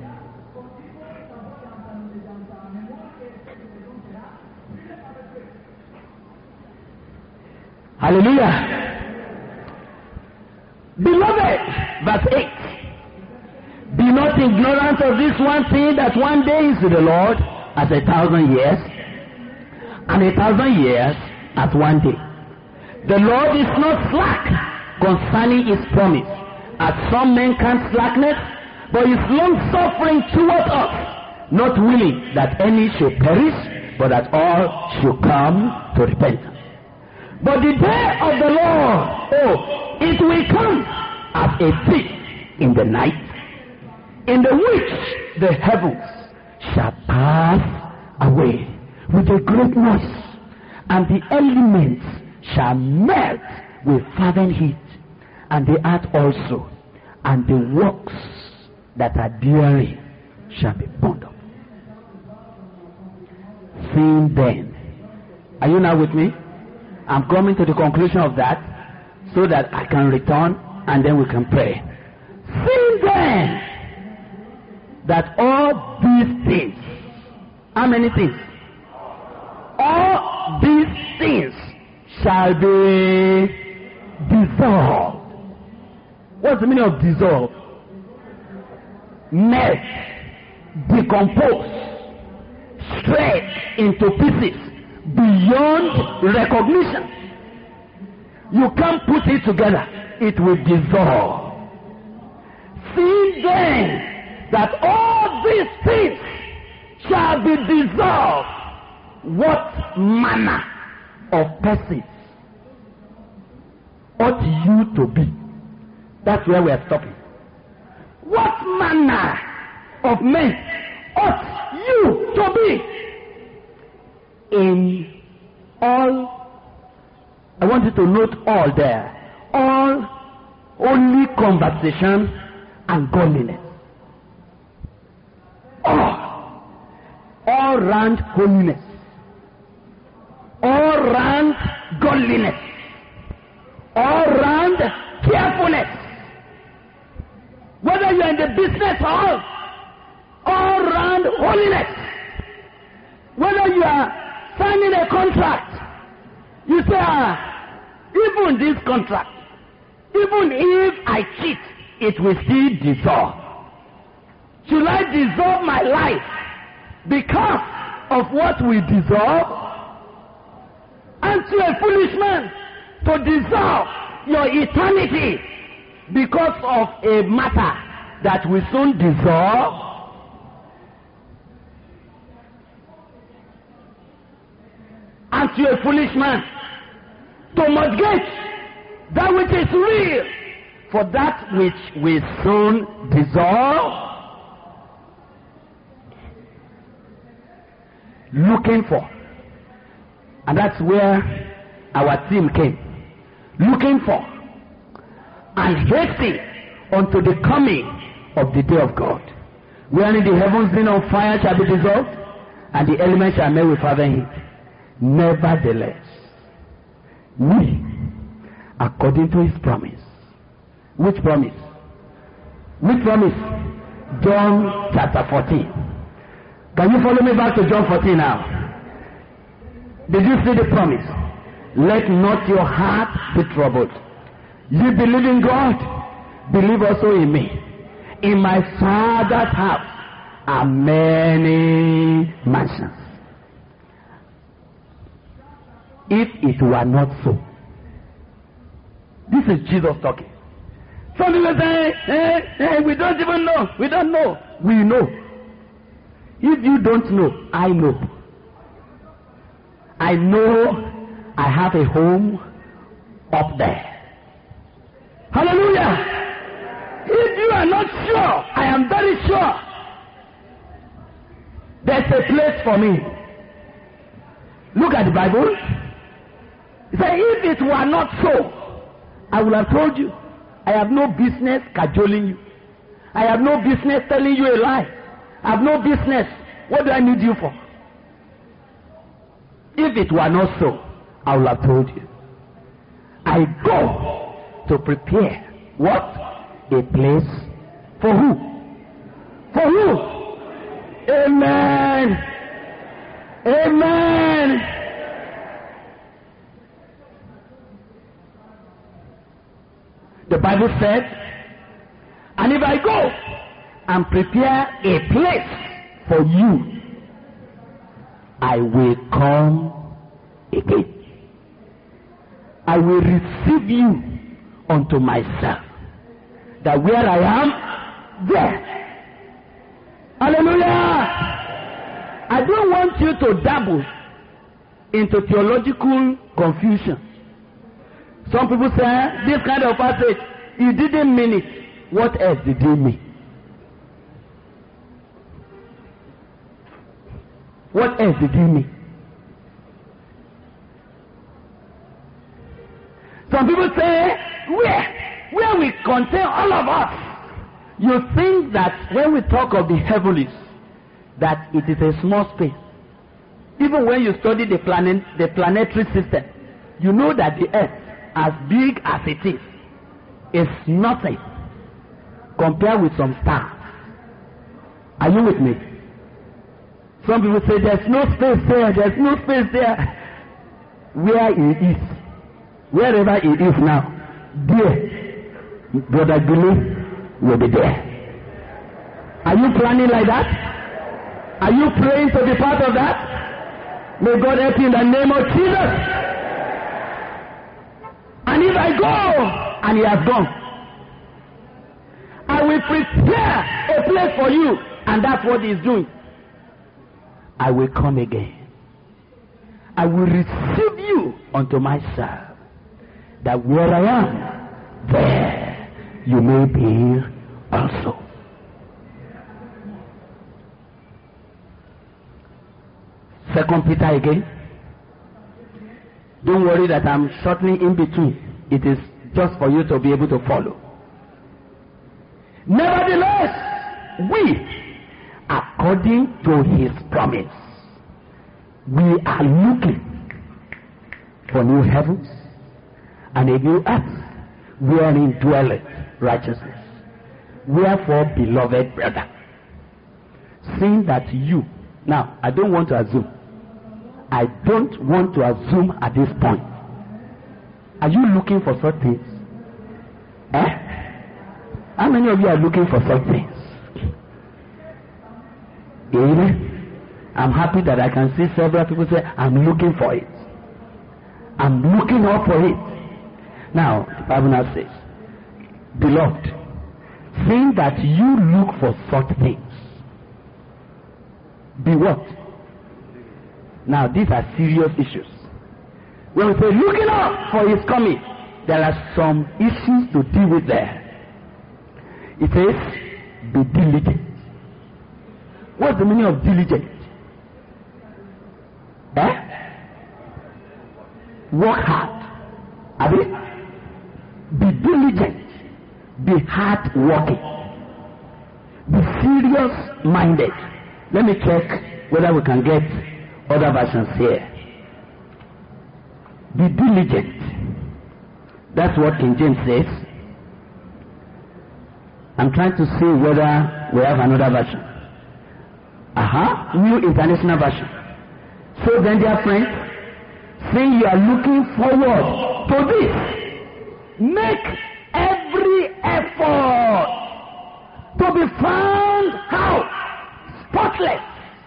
Hallelujah. Beloved, verse eight. Be not ignorant of this one thing, that one day is with the Lord as a thousand years, and a thousand years as one day. The Lord is not slack concerning his promise, as some men count slackness, but is long suffering toward us, not willing that any should perish, but that all should come to repentance. But the day of the Lord, oh, it will come as a thief in the night, in the which the heavens shall pass away with a great noise, and the elements shall melt with fervent heat, and the earth also, and the works that are therein shall be burned up. Seeing then, are you now with me? I'm coming to the conclusion of that so that I can return and then we can pray. Seeing then that all these things, how many things? All these things shall be dissolved. What's the meaning of dissolve? Melt, decompose, shred into pieces beyond recognition. You can't put it together. It will dissolve. See then that all these things shall be dissolved. What manner of persons ought you to be? That's where we are stopping. What manner of men ought you to be? In all, I want you to note all there. All only conversation and godliness. All. All round holiness. All round godliness. All round carefulness. Whether you are in the business hall, all round holiness. Whether you are signing a contract, you say, ah, even this contract, even if I cheat, it will still dissolve. Should I dissolve my life because of what will dissolve? Aren't you a foolish man to dissolve your eternity because of a matter that will soon dissolve? Aren't you a foolish man to mortgage that which is real for that which will soon dissolve? Looking for, and that's where our team came. Looking for and hasting unto the coming of the day of God, wherein the heavens being on fire shall be dissolved, and the elements shall melt with fervent heat. Nevertheless, we, according to his promise. Which promise? Which promise? John chapter fourteen. Can you follow me back to John fourteen now? Did you see the promise? Let not your heart be troubled. You believe in God, believe also in me. In my Father's house are many mansions. If it were not so. This is Jesus talking. Some people say, hey, hey, we don't even know. We don't know. We know. If you don't know, I know. I know I have a home up there. Hallelujah. If you are not sure, I am very sure there's a place for me. Look at the Bible. Say, if it were not so, I would have told you. I have no business cajoling you. I have no business telling you a lie. I have no business. What do I need you for? If it were not so, I would have told you. I go to prepare what? A place for who? For who? Amen. Amen. The Bible said, and if I go and prepare a place for you, I will come again. I will receive you unto myself, that where I am, there. Hallelujah. I don't want you to dabble into theological confusion. Some people say, this kind of passage, you didn't mean it. What else did you mean? What else did you mean? Some people say, where? Where we contain all of us. You think that when we talk of the heavens, that it is a small space. Even when you study the planet, the planetary system, you know that the earth, as big as it is, is nothing compared with some stars. Are you with me? Some people say there's no space there, there's no space there. Where it is, wherever it is now, there, Brother Billy will be there. Are you planning like that? Are you praying to be part of that? May God help you in the name of Jesus. And if I go, and he has gone, I will prepare a place for you, and that's what he is doing. I will come again. I will receive you unto myself, that where I am, there you may be also. Second Peter again. Don't worry that I'm shortening in between. It is just for you to be able to follow. Nevertheless, we, according to his promise, we are looking for new heavens and a new earth wherein dwelleth righteousness. Wherefore, beloved brother, seeing that you, now I don't want to assume, I don't want to assume at this point. Are you looking for such things? Eh? How many of you are looking for such things? Amen. I'm happy that I can see several people say, I'm looking for it. I'm looking out for it. Now, the Bible now says, beloved, seeing that you look for such things, be what? Now, these are serious issues. When we say looking out for his coming, there are some issues to deal with there. It says, be diligent. What's the meaning of diligent? Eh? Work hard. Abi? Be diligent. Be hard working. Be serious minded. Let me check whether we can get other versions here. Be diligent. That's what King James says. I'm trying to see whether we have another version. Aha, New International Version. So then, dear friends, saying you are looking forward to this, make every effort to be found how? Spotless.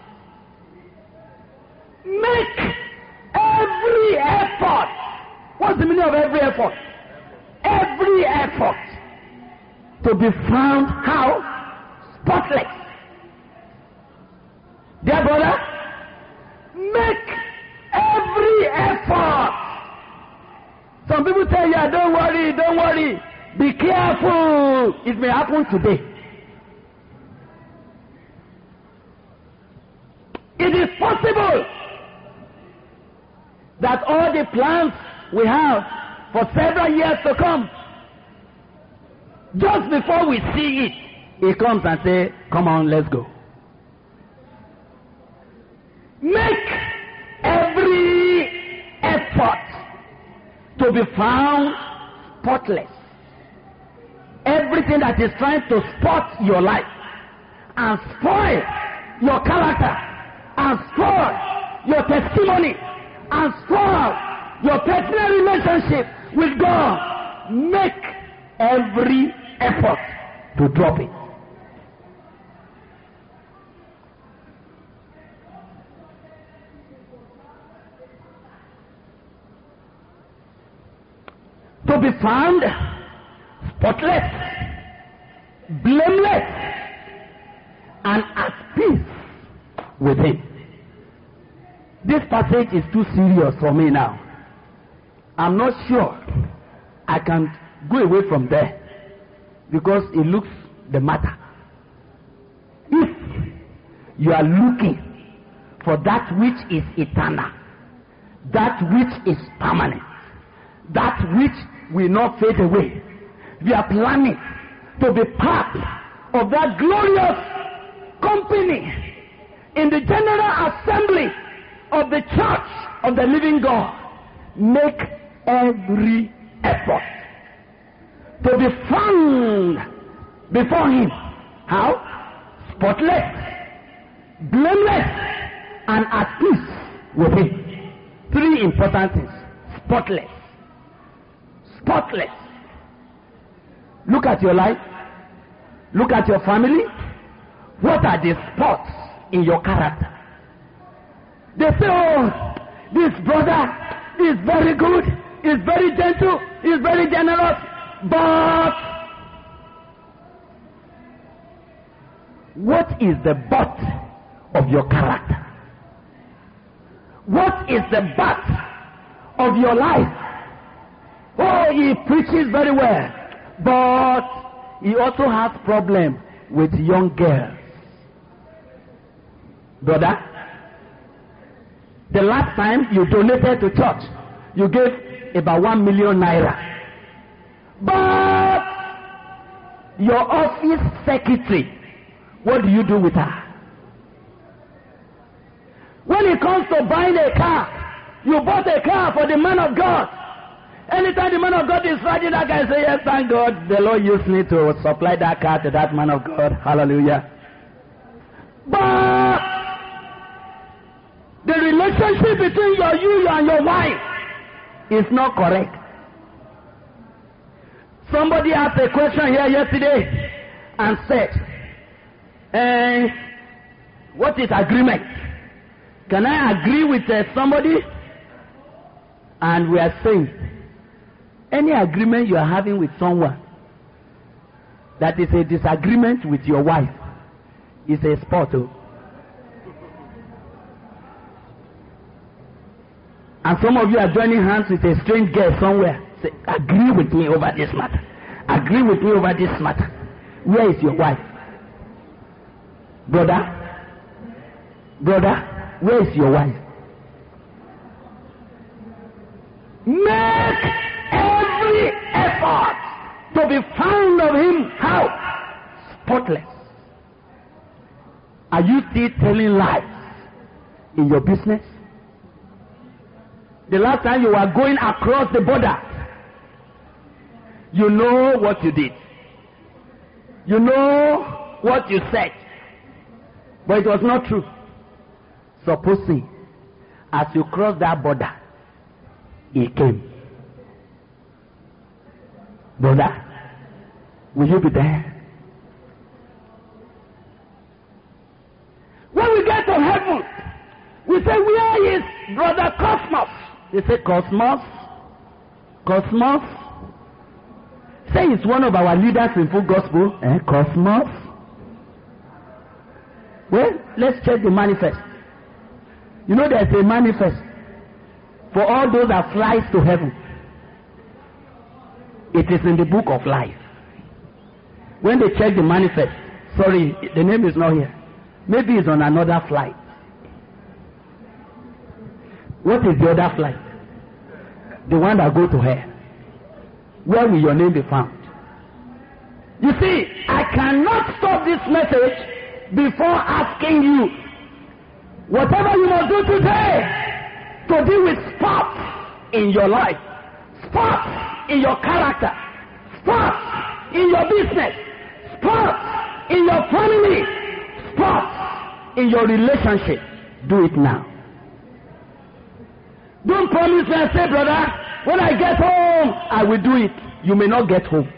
Make every effort. What's the meaning of every effort? Every effort to be found how? Spotless. Dear brother, make every effort yeah, yeah, don't worry, don't worry. Be careful. It may happen today. It is possible that all the plans we have for several years to come, just before we see it, he comes and says, come on, let's go. Make every effort to be found spotless. Everything that is trying to spot your life and spoil your character and spoil your testimony and spoil your personal relationship with God, make every effort to drop it. To be found spotless, blameless, and at peace with Him. This passage is too serious for me now. I'm not sure I can go away from there because it looks the matter. If you are looking for that which is eternal, that which is permanent, that which will not fade away, we are planning to be part of that glorious company in the general assembly of the church of the living God. Make every effort to be found before Him. How? Spotless, blameless, and at peace with Him. Three important things. Spotless. Spotless. Look at your life. Look at your family. What are the spots in your character? They say, oh, this brother is very good, is very gentle, is very generous, but what is the but of your character? What is the but of your life? Oh, he preaches very well, but he also has problem with young girls. Brother, the last time you donated to church, you gave about one million naira. But your office secretary, what do you do with her? When it comes to buying a car, you bought a car for the man of God. Anytime the man of God is riding that guy, say, yes, thank God, the Lord used me to supply that car to that man of God. Hallelujah. But the relationship between your you and your wife is not correct. Somebody asked a question here yesterday and said, eh, what is agreement? Can I agree with uh, somebody? And we are saying, any agreement you are having with someone that is a disagreement with your wife is a spot. Oh. And some of you are joining hands with a strange girl somewhere. Say, agree with me over this matter. Agree with me over this matter. Where is your wife? Brother? Brother, where is your wife? Make every effort to be found of Him. How? Spotless. Are you still telling lies in your business? The last time you were going across the border, you know what you did. You know what you said. But it was not true. Supposing, as you crossed that border, He came. Brother, will you be there? When we get to heaven, we say, where is Brother Cosmos? They say, Cosmos? Cosmos? Say it's one of our leaders in full gospel. Eh? Cosmos? Well, let's check the manifest. You know there's a manifest for all those that flies to heaven. It is in the book of life. When they check the manifest, sorry, the name is not here. Maybe it's on another flight. What is the other flight? The one that go to hell. Where will your name be found? You see, I cannot stop this message before asking you, whatever you must do today to deal with spots in your life, spots in your character, spots in your business, spots in your family, spots in your relationship, do it now. Don't promise me and say, brother, when I get home, I will do it. You may not get home.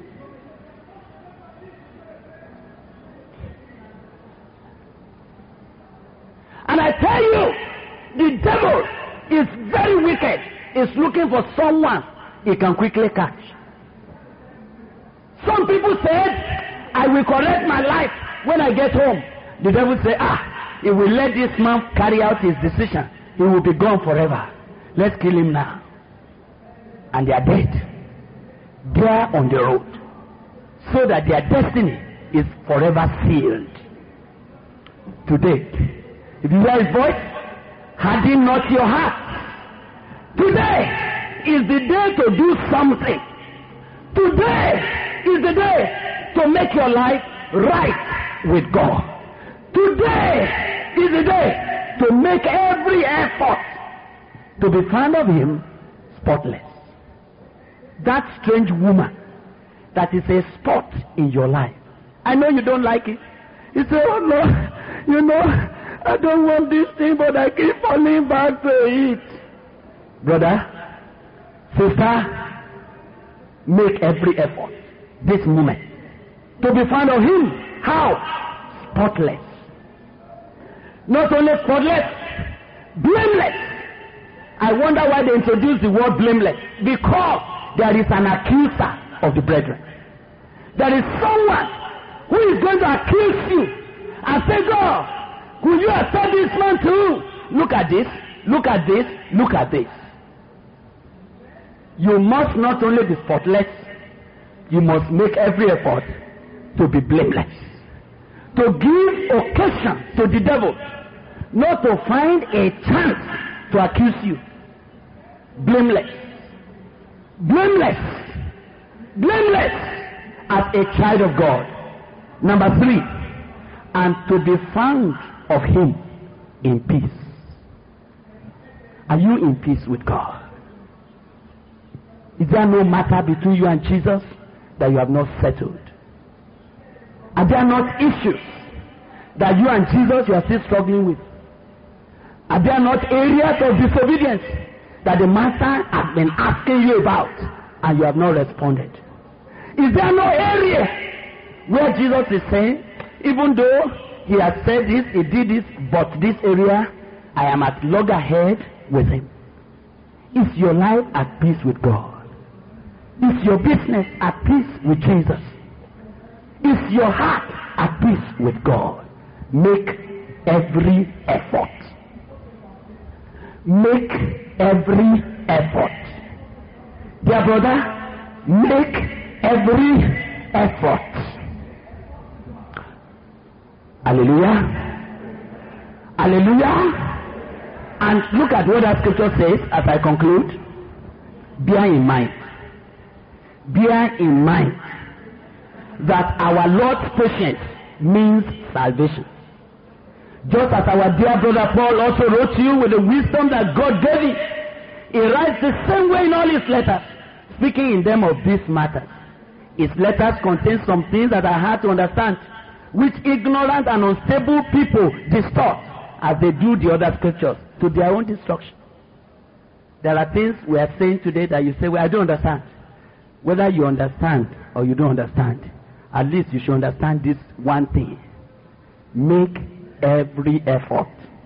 And I tell you, the devil is very wicked. He's looking for someone he can quickly catch. Some people said, I will correct my life when I get home. The devil said, ah, he will let this man carry out his decision. He will be gone forever. Let's kill him now. And they are dead. They are on the road. So that their destiny is forever sealed. Today, if you hear his voice, harden not your heart. Today is the day to do something. Today is the day to make your life right with God. Today is the day to make every effort to be found of him spotless. That strange woman that is a spot in your life. I know you don't like it. You say, oh no, you know, I don't want this thing, but I keep falling back to it. Brother, sister, make every effort this moment to be found of him. How? Spotless. Not only spotless, blameless. I wonder why they introduced the word blameless. Because there is an accuser of the brethren. There is someone who is going to accuse you and say, God, could you accept this man too? Look at this, look at this, look at this. You must not only be spotless, you must make every effort to be blameless. To give occasion to the devil not to find a chance to accuse you. Blameless. Blameless. Blameless as a child of God. Number three, and to be found of him in peace. Are you in peace with God? Is there no matter between you and Jesus that you have not settled? Are there not issues that you and Jesus you are still struggling with? Are there not areas of disobedience that the master has been asking you about and you have not responded? Is there no area where Jesus is saying, even though he has said this, he did this, but this area, I am at loggerhead with him? Is your life at peace with God? Is your business at peace with Jesus? Is your heart at peace with God? Make every effort. Make every effort. Dear brother, make every effort. Hallelujah. Hallelujah. And look at what that scripture says as I conclude. Bear in mind. Bear in mind that our Lord's patience means salvation. Just as our dear brother Paul also wrote to you with the wisdom that God gave him, he writes the same way in all his letters, speaking in them of these matters. His letters contain some things that are hard to understand, which ignorant and unstable people distort as they do the other scriptures to their own destruction. There are things we are saying today that you say, well, I don't understand. Whether you understand or you don't understand, at least you should understand this one thing. Make every effort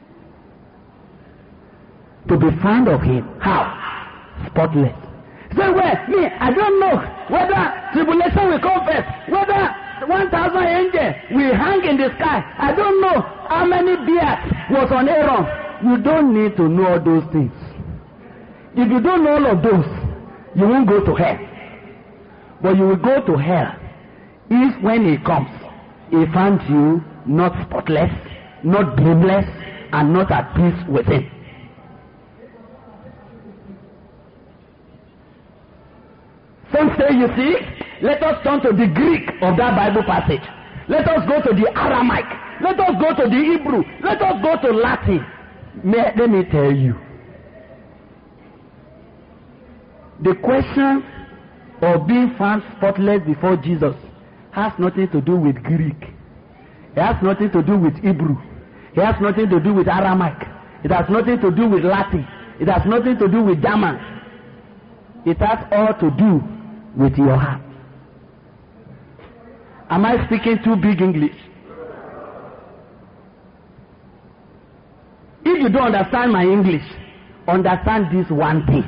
to be found of him. How? Spotless. Say, well, me, I don't know whether tribulation will come first, whether one thousand angels will hang in the sky. I don't know how many beards was on Aaron. You don't need to know all those things. If you don't know all of those, you won't go to hell. But you will go to hell if when he comes, he finds you not spotless, not blameless, and not at peace with him. Some say, you see, let us turn to the Greek of that Bible passage. Let us go to the Aramaic. Let us go to the Hebrew. Let us go to Latin. May, let me tell you. The question of being found spotless before Jesus has nothing to do with Greek. It has nothing to do with Hebrew. It has nothing to do with Aramaic. It has nothing to do with Latin. It has nothing to do with German. It has all to do with your heart. Am I speaking too big English? If you don't understand my English, understand this one thing.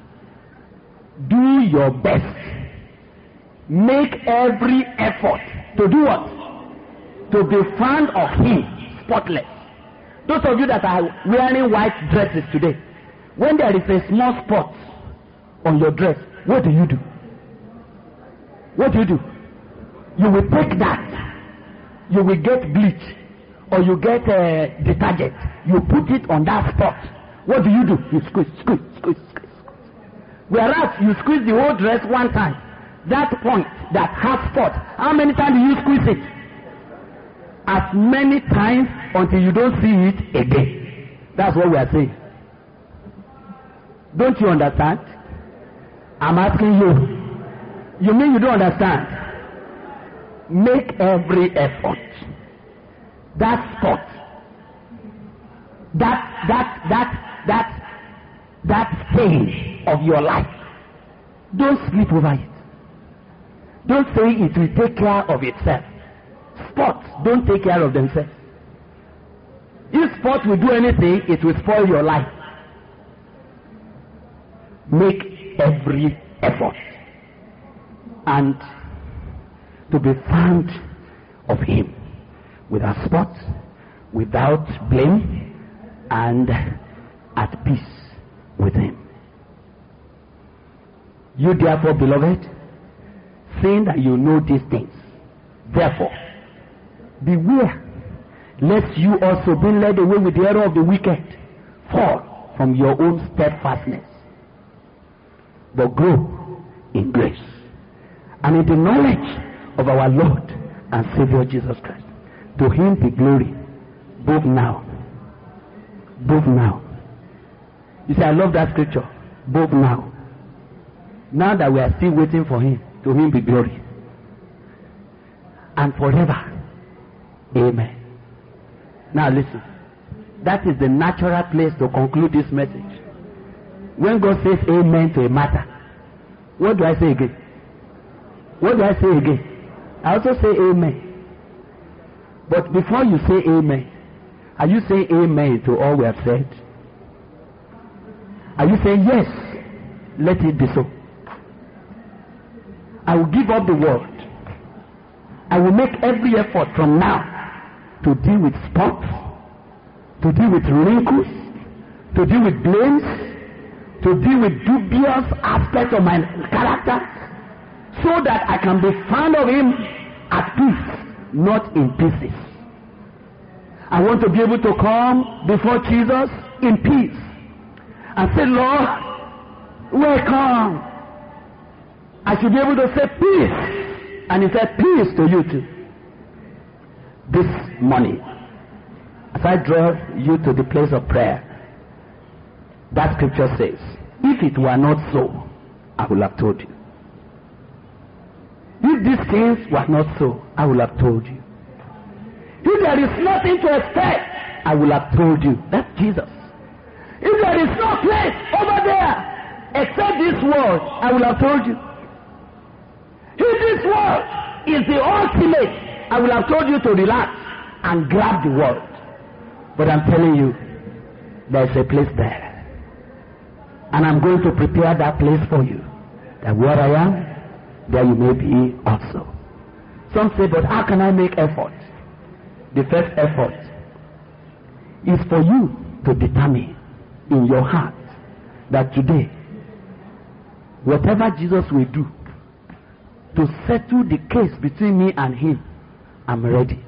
Do your best. Make every effort to do what? To be found of him spotless. Those of you that are wearing white dresses today, when there is a small spot on your dress, what do you do? What do you do? You will take that. You will get bleach, or you get uh, detergent. You put it on that spot. What do you do? You squeeze, squeeze, squeeze, squeeze. Whereas you squeeze the whole dress one time, that point that has spot, how many times do you squeeze it? As many times until you don't see it again. That's what we are saying. Don't you understand? I'm asking you. You mean you don't understand? Make every effort. That spot, that that that that that stain of your life, don't sleep over it. Don't say it will take care of itself. Spots don't take care of themselves. If spot will do anything, it will spoil your life. Make every effort and to be found of him without spot, without blame, and at peace with him. You therefore, beloved, seeing that you know these things, therefore beware lest you also be led away with the error of the wicked, fall from your own steadfastness, but grow in grace and in the knowledge of our Lord and Savior Jesus Christ. To him be glory both now, both now. You say, I love that scripture. Both now. Now that we are still waiting for him, to him be glory and forever. Amen. Now listen, that is the natural place to conclude this message. When God says amen to a matter, what do I say again? What do I say again? I also say amen. But before you say amen, are you saying amen to all we have said? Are you saying yes, let it be so? I will give up the world. I will make every effort from now to deal with spots, to deal with wrinkles, to deal with blames, to deal with dubious aspects of my character, so that I can be found of him at peace, not in pieces. I want to be able to come before Jesus in peace and say, Lord, welcome. I should be able to say peace, and he said peace to you too. This morning, as I draw you to the place of prayer, that scripture says, if it were not so, I would have told you. If these things were not so, I would have told you. If there is nothing to expect, I would have told you. That's Jesus. If there is no place over there except this world, I would have told you. If this world is the ultimate, I would have told you to relax and grab the world. But I'm telling you, there's a place there. And I'm going to prepare that place for you. That where I am, there you may be also. Some say, but how can I make effort? The first effort is for you to determine in your heart that today, whatever Jesus will do, to settle the case between me and him, I'm ready.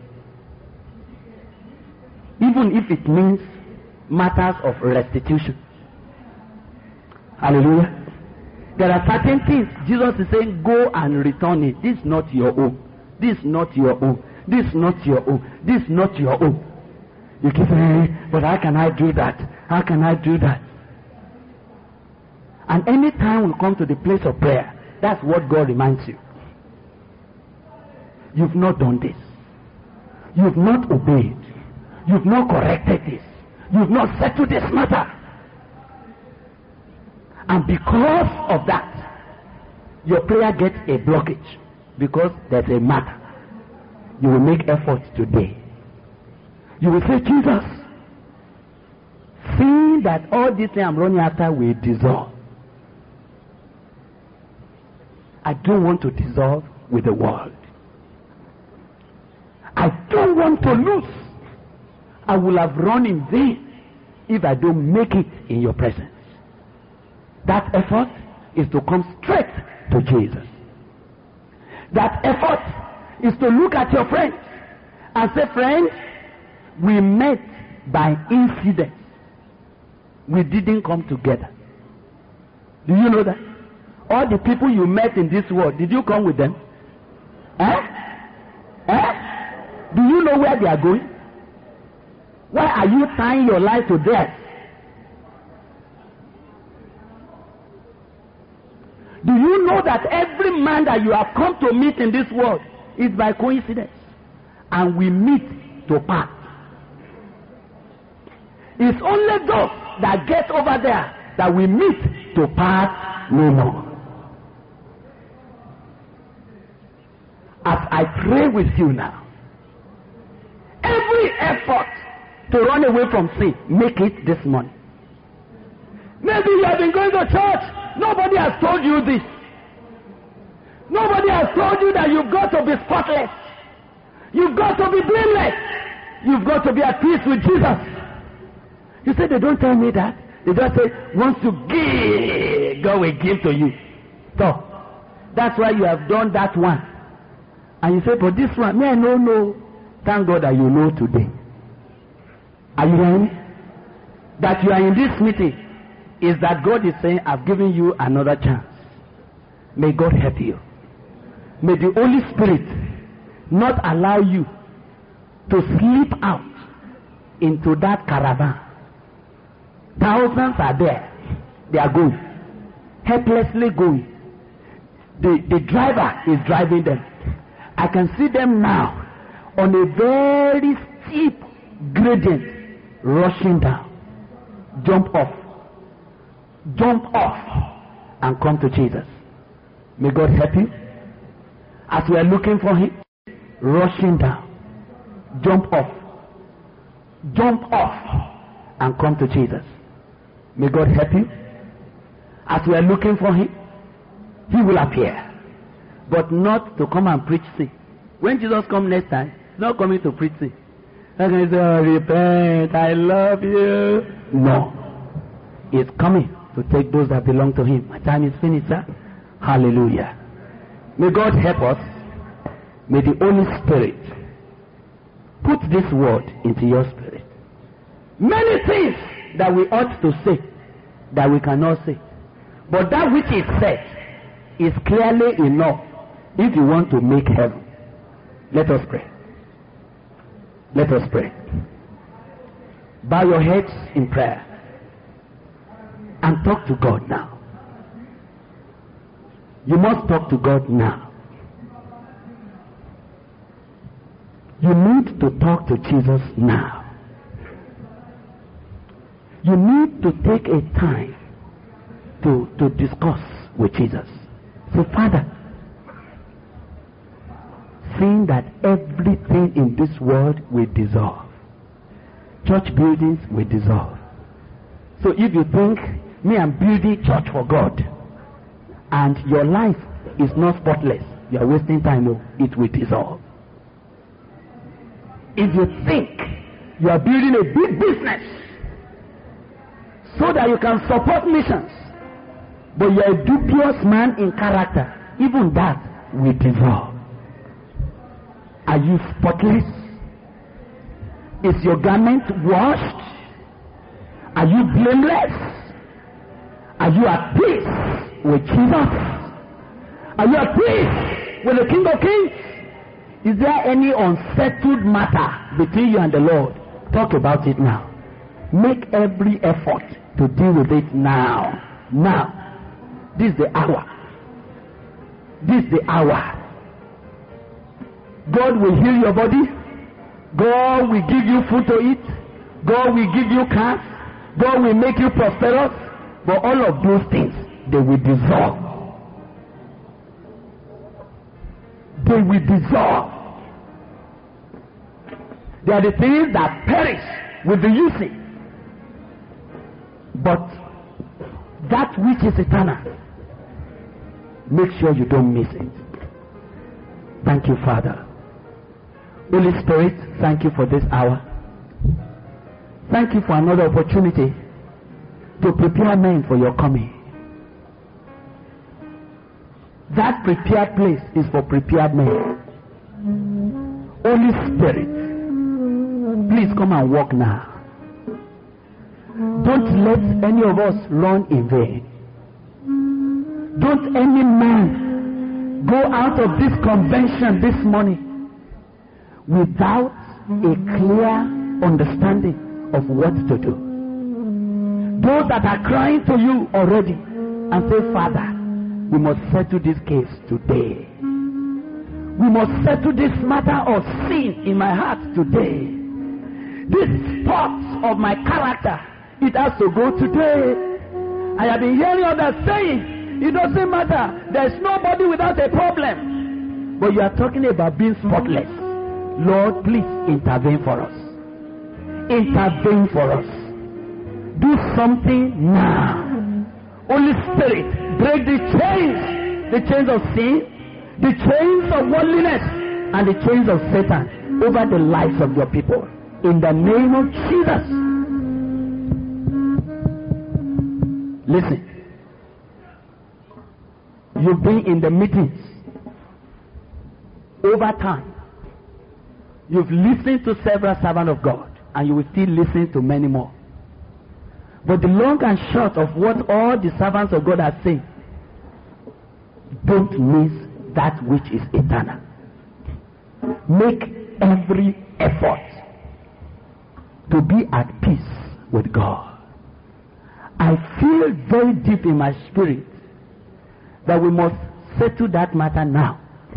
Even if it means matters of restitution. Hallelujah. There are certain things Jesus is saying, go and return it. This is not your own. This is not your own. This is not your own. This is not your own. You keep saying, but how can I do that? How can I do that? And any time we come to the place of prayer, that's what God reminds you. You've not done this. You've not obeyed. You've not corrected this. You've not settled this matter. And because of that, your prayer gets a blockage. Because there's a matter. You will make efforts today. You will say, Jesus, seeing that all this thing I'm running after will dissolve, I don't want to dissolve with the world. I don't want to lose. I will have run in vain if I don't make it in your presence. That effort is to come straight to Jesus. That effort is to look at your friends and say, friends, we met by incident. We didn't come together. Do you know that? All the people you met in this world, did you come with them? Eh? Eh? Do you know where they are going? Why are you tying your life to death? Do you know that every man that you have come to meet in this world is by coincidence? And we meet to part. It's only those that get over there that we meet to part no more. As I pray with you now, every effort to run away from sin, make it this morning. Maybe you have been going to church. Nobody has told you this. Nobody has told you that you've got to be spotless. You've got to be blameless. You've got to be at peace with Jesus. You say, they don't tell me that. They just say, once you give, God will give to you. So, that's why you have done that one. And you say, but this one, me, I no know. Thank God that you know today. Are you hearing me? That you are in this meeting is that God is saying, I've given you another chance. May God help you. May the Holy Spirit not allow you to slip out into that caravan. Thousands are there. They are going. Helplessly going. The, the driver is driving them. I can see them now on a very steep gradient rushing down. Jump off. Jump off and come to Jesus. May God help you. As we are looking for him, rushing down. Jump off. Jump off and come to Jesus. May God help you. As we are looking for him, he will appear. But not to come and preach sin. When Jesus comes next time, he's not coming to preach sin. He's going to say, oh, repent, I love you. No. He's coming to take those that belong to him. My time is finished, sir. Hallelujah. May God help us. May the Holy Spirit put this word into your spirit. Many things that we ought to say that we cannot say. But that which is said is clearly enough if you want to make heaven. Let us pray. Let us pray. Bow your heads in prayer and talk to God now. You must talk to God now. You need to talk to Jesus now. You need to take a time to, to discuss with Jesus. So, Father, seeing that everything in this world will dissolve, church buildings will dissolve. So if you think, me, I'm building church for God, and your life is not spotless, you are wasting time. No, it will dissolve. If you think you are building a big business so that you can support missions, but you are a dubious man in character, even that will dissolve. Are you spotless? Is your garment washed? Are you blameless? Are you at peace with Jesus? Are you at peace with the King of Kings? Is there any unsettled matter between you and the Lord? Talk about it now. Make every effort to deal with it now. Now. This is the hour. This is the hour. God will heal your body. God will give you food to eat. God will give you cars. God will make you prosperous. But all of those things, they will dissolve. They will dissolve. They are the things that perish with the using. But that which is eternal, make sure you don't miss it. Thank you, Father. Holy Spirit, thank you for this hour. Thank you for another opportunity to prepare men for your coming. That prepared place is for prepared men. Holy Spirit, please come and walk now. Don't let any of us run in vain. Don't any man go out of this convention this morning without a clear understanding of what to do. Those that are crying to you already and say, Father, we must settle this case today. We must settle this matter of sin in my heart today. This spot of my character, it has to go today. I have been hearing others saying, it doesn't matter. There's nobody without a problem. But you are talking about being spotless. Lord, please intervene for us. Intervene for us. Do something now. Holy Spirit, break the chains, the chains of sin, the chains of worldliness, and the chains of Satan over the lives of your people. In the name of Jesus. Listen. You've been in the meetings over time. You've listened to several servants of God, and you will still listen to many more. But the long and short of what all the servants of God are saying, don't miss that which is eternal. Make every effort to be at peace with God. I feel very deep in my spirit that we must settle that matter now.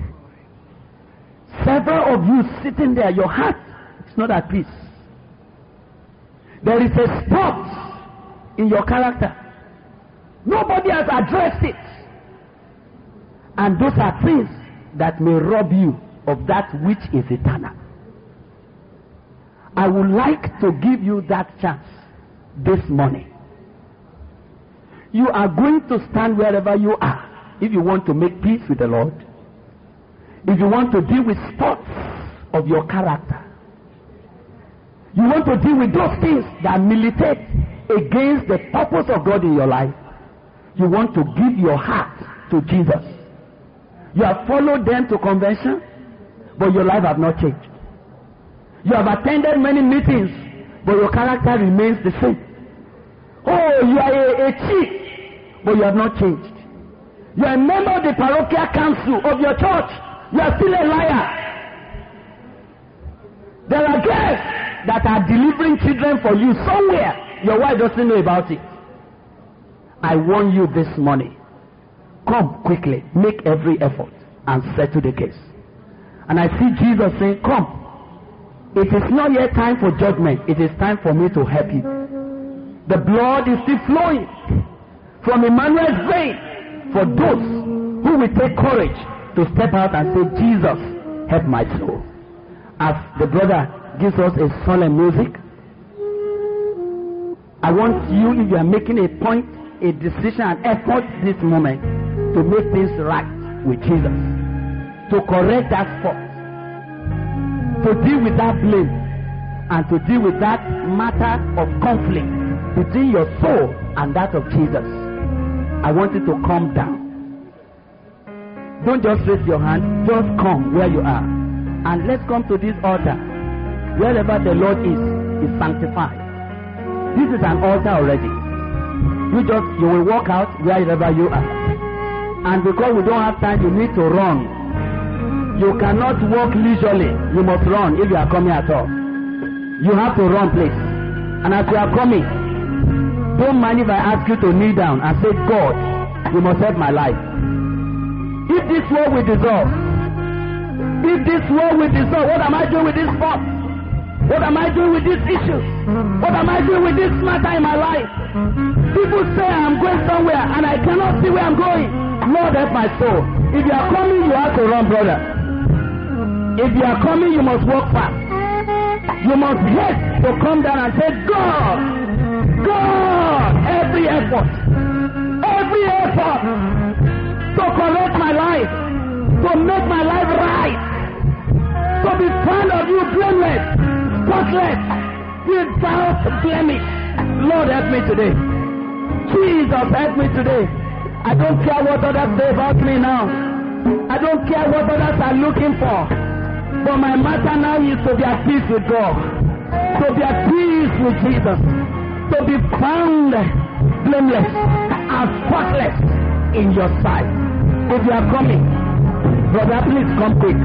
Several of you sitting there, your heart is not at peace. There is a spot in your character. Nobody has addressed it. And those are things that may rob you of that which is eternal. I would like to give you that chance this morning. You are going to stand wherever you are if you want to make peace with the Lord. If you want to deal with spots of your character. You want to deal with those things that militate against the purpose of God in your life. You want to give your heart to Jesus. You have followed them to convention, but your life has not changed. You have attended many meetings, but your character remains the same. Oh, you are a, a chief, but you have not changed. You are a member of the parochial council of your church. You are still a liar. There are girls that are delivering children for you somewhere. Your wife doesn't know about it. I warn you this morning. Come quickly. Make every effort and settle the case. And I see Jesus saying, come. It is not yet time for judgment. It is time for me to help you. The blood is still flowing from Emmanuel's vein for those who will take courage to step out and say, Jesus, help my soul. As the brother gives us a solemn music, I want you, if you are making a point, a decision, an effort this moment to make things right with Jesus, to correct that fault, to deal with that blame, and to deal with that matter of conflict between your soul and that of Jesus. I want you to calm down. Don't just raise your hand. Just come where you are. And let's come to this altar. Wherever the Lord is, is sanctified. This is an altar already. You just, you will walk out wherever you are. And because we don't have time, you need to run. You cannot walk leisurely. You must run if you are coming at all. You have to run, please. And as you are coming, don't mind if I ask you to kneel down and say, God, you must help my life. If this world will dissolve, if this world will dissolve, what am I doing with this spot? What am I doing with this issue? What am I doing with this matter in my life? People say I'm going somewhere and I cannot see where I'm going. Lord, help my soul. If you are coming, you have to run, brother. If you are coming, you must walk fast. You must hate to come down and say, God, God, every effort, every effort to correct my life, to make my life right, to be found of you blameless, spotless, without blemish. Lord, help me today. Jesus, help me today. I don't care what others say about me now. I don't care what others are looking for. But my matter now is to be at peace with God. To be at peace with Jesus. To be found blameless and spotless in your sight. If you are coming, brother, please come quick.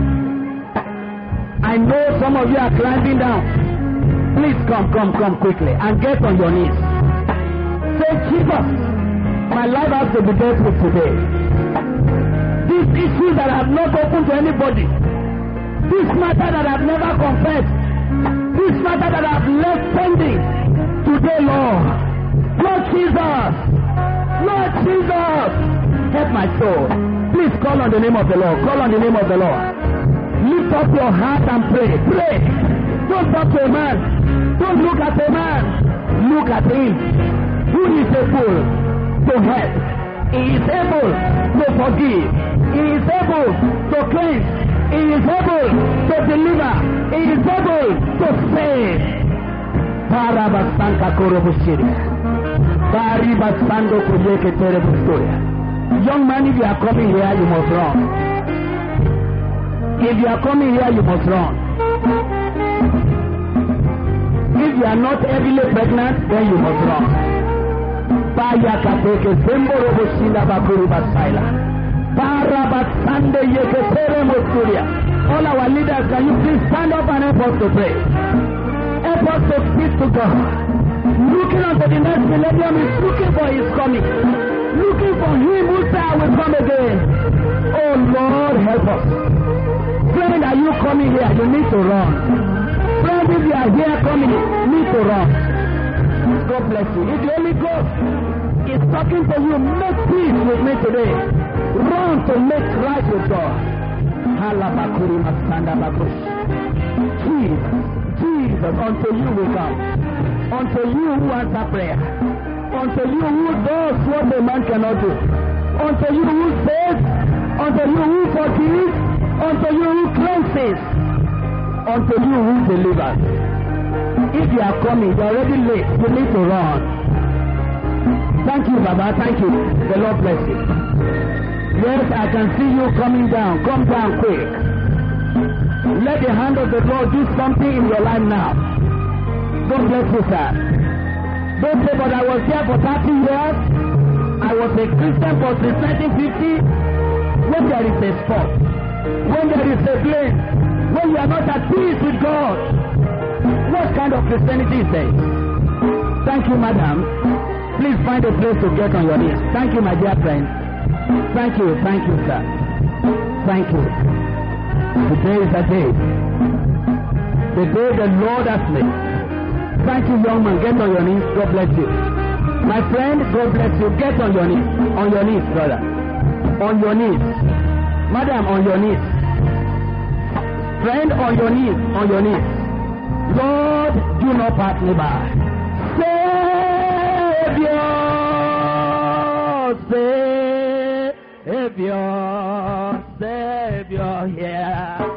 I know some of you are climbing down. Please come, come, come quickly and get on your knees. Say, Jesus, my life has to be dealt with today. These issues that I have not opened to anybody, this matter that I have never confessed, this matter that I have left pending, today, Lord, Lord Jesus, Lord Jesus, help my soul. Please call on the name of the Lord. Call on the name of the Lord. Lift up your heart and pray. Pray. Don't talk to a man. Don't look at a man. Look at him. Who is able to help? He is able to forgive. He is able to cleanse. He is able to deliver. He is able to save. Parabasanka korobushiri. Paribasando kuyeke terebustoya. Young man, if you are coming here, you must run. If you are coming here, you must run. If you are not heavily pregnant, then you must run. Bayakateke Zemborobo Shinda Bakuru Basaila. Parabasande Yeketere Mosuria. All our leaders, can you please stand up and help us to pray? Help us to speak to God. Looking unto the next millennium is looking for his coming. Looking for him who said I will come again. Oh Lord, help us. Friend, are you coming here? You need to run. Friend, if you are here coming, you need to run. God bless you. If the Holy Ghost is talking to you, make peace with me today. Run to make right with God. Jesus, Jesus, unto you we come. Unto you who answer prayer. Unto you who does what the man cannot do. Unto you who saves. Unto you who forgives. Unto you who cleanses. Unto you who delivers. If you are coming, you are already late. You need to run. Thank you, Baba. Thank you. The Lord bless you. Yes, I can see you coming down. Come down quick. Let the hand of the Lord do something in your life now. God bless you, sir. Don't say, but I was here for thirty years. I was a Christian for since nineteen fifty. When there is a spot, when there is a place, when you are not at peace with God, what kind of Christianity is this? Thank you, madam. Please find a place to get on your knees. Thank you, my dear friend. Thank you, thank you, sir. Thank you. Today is the day. The day the Lord has made. Thank you, young man. Get on your knees. God bless you. My friend, God bless you. Get on your knees. On your knees, brother. On your knees. Madam, on your knees. Friend, on your knees. On your knees. Lord, do not pass me by. Savior, Savior, Savior, yeah.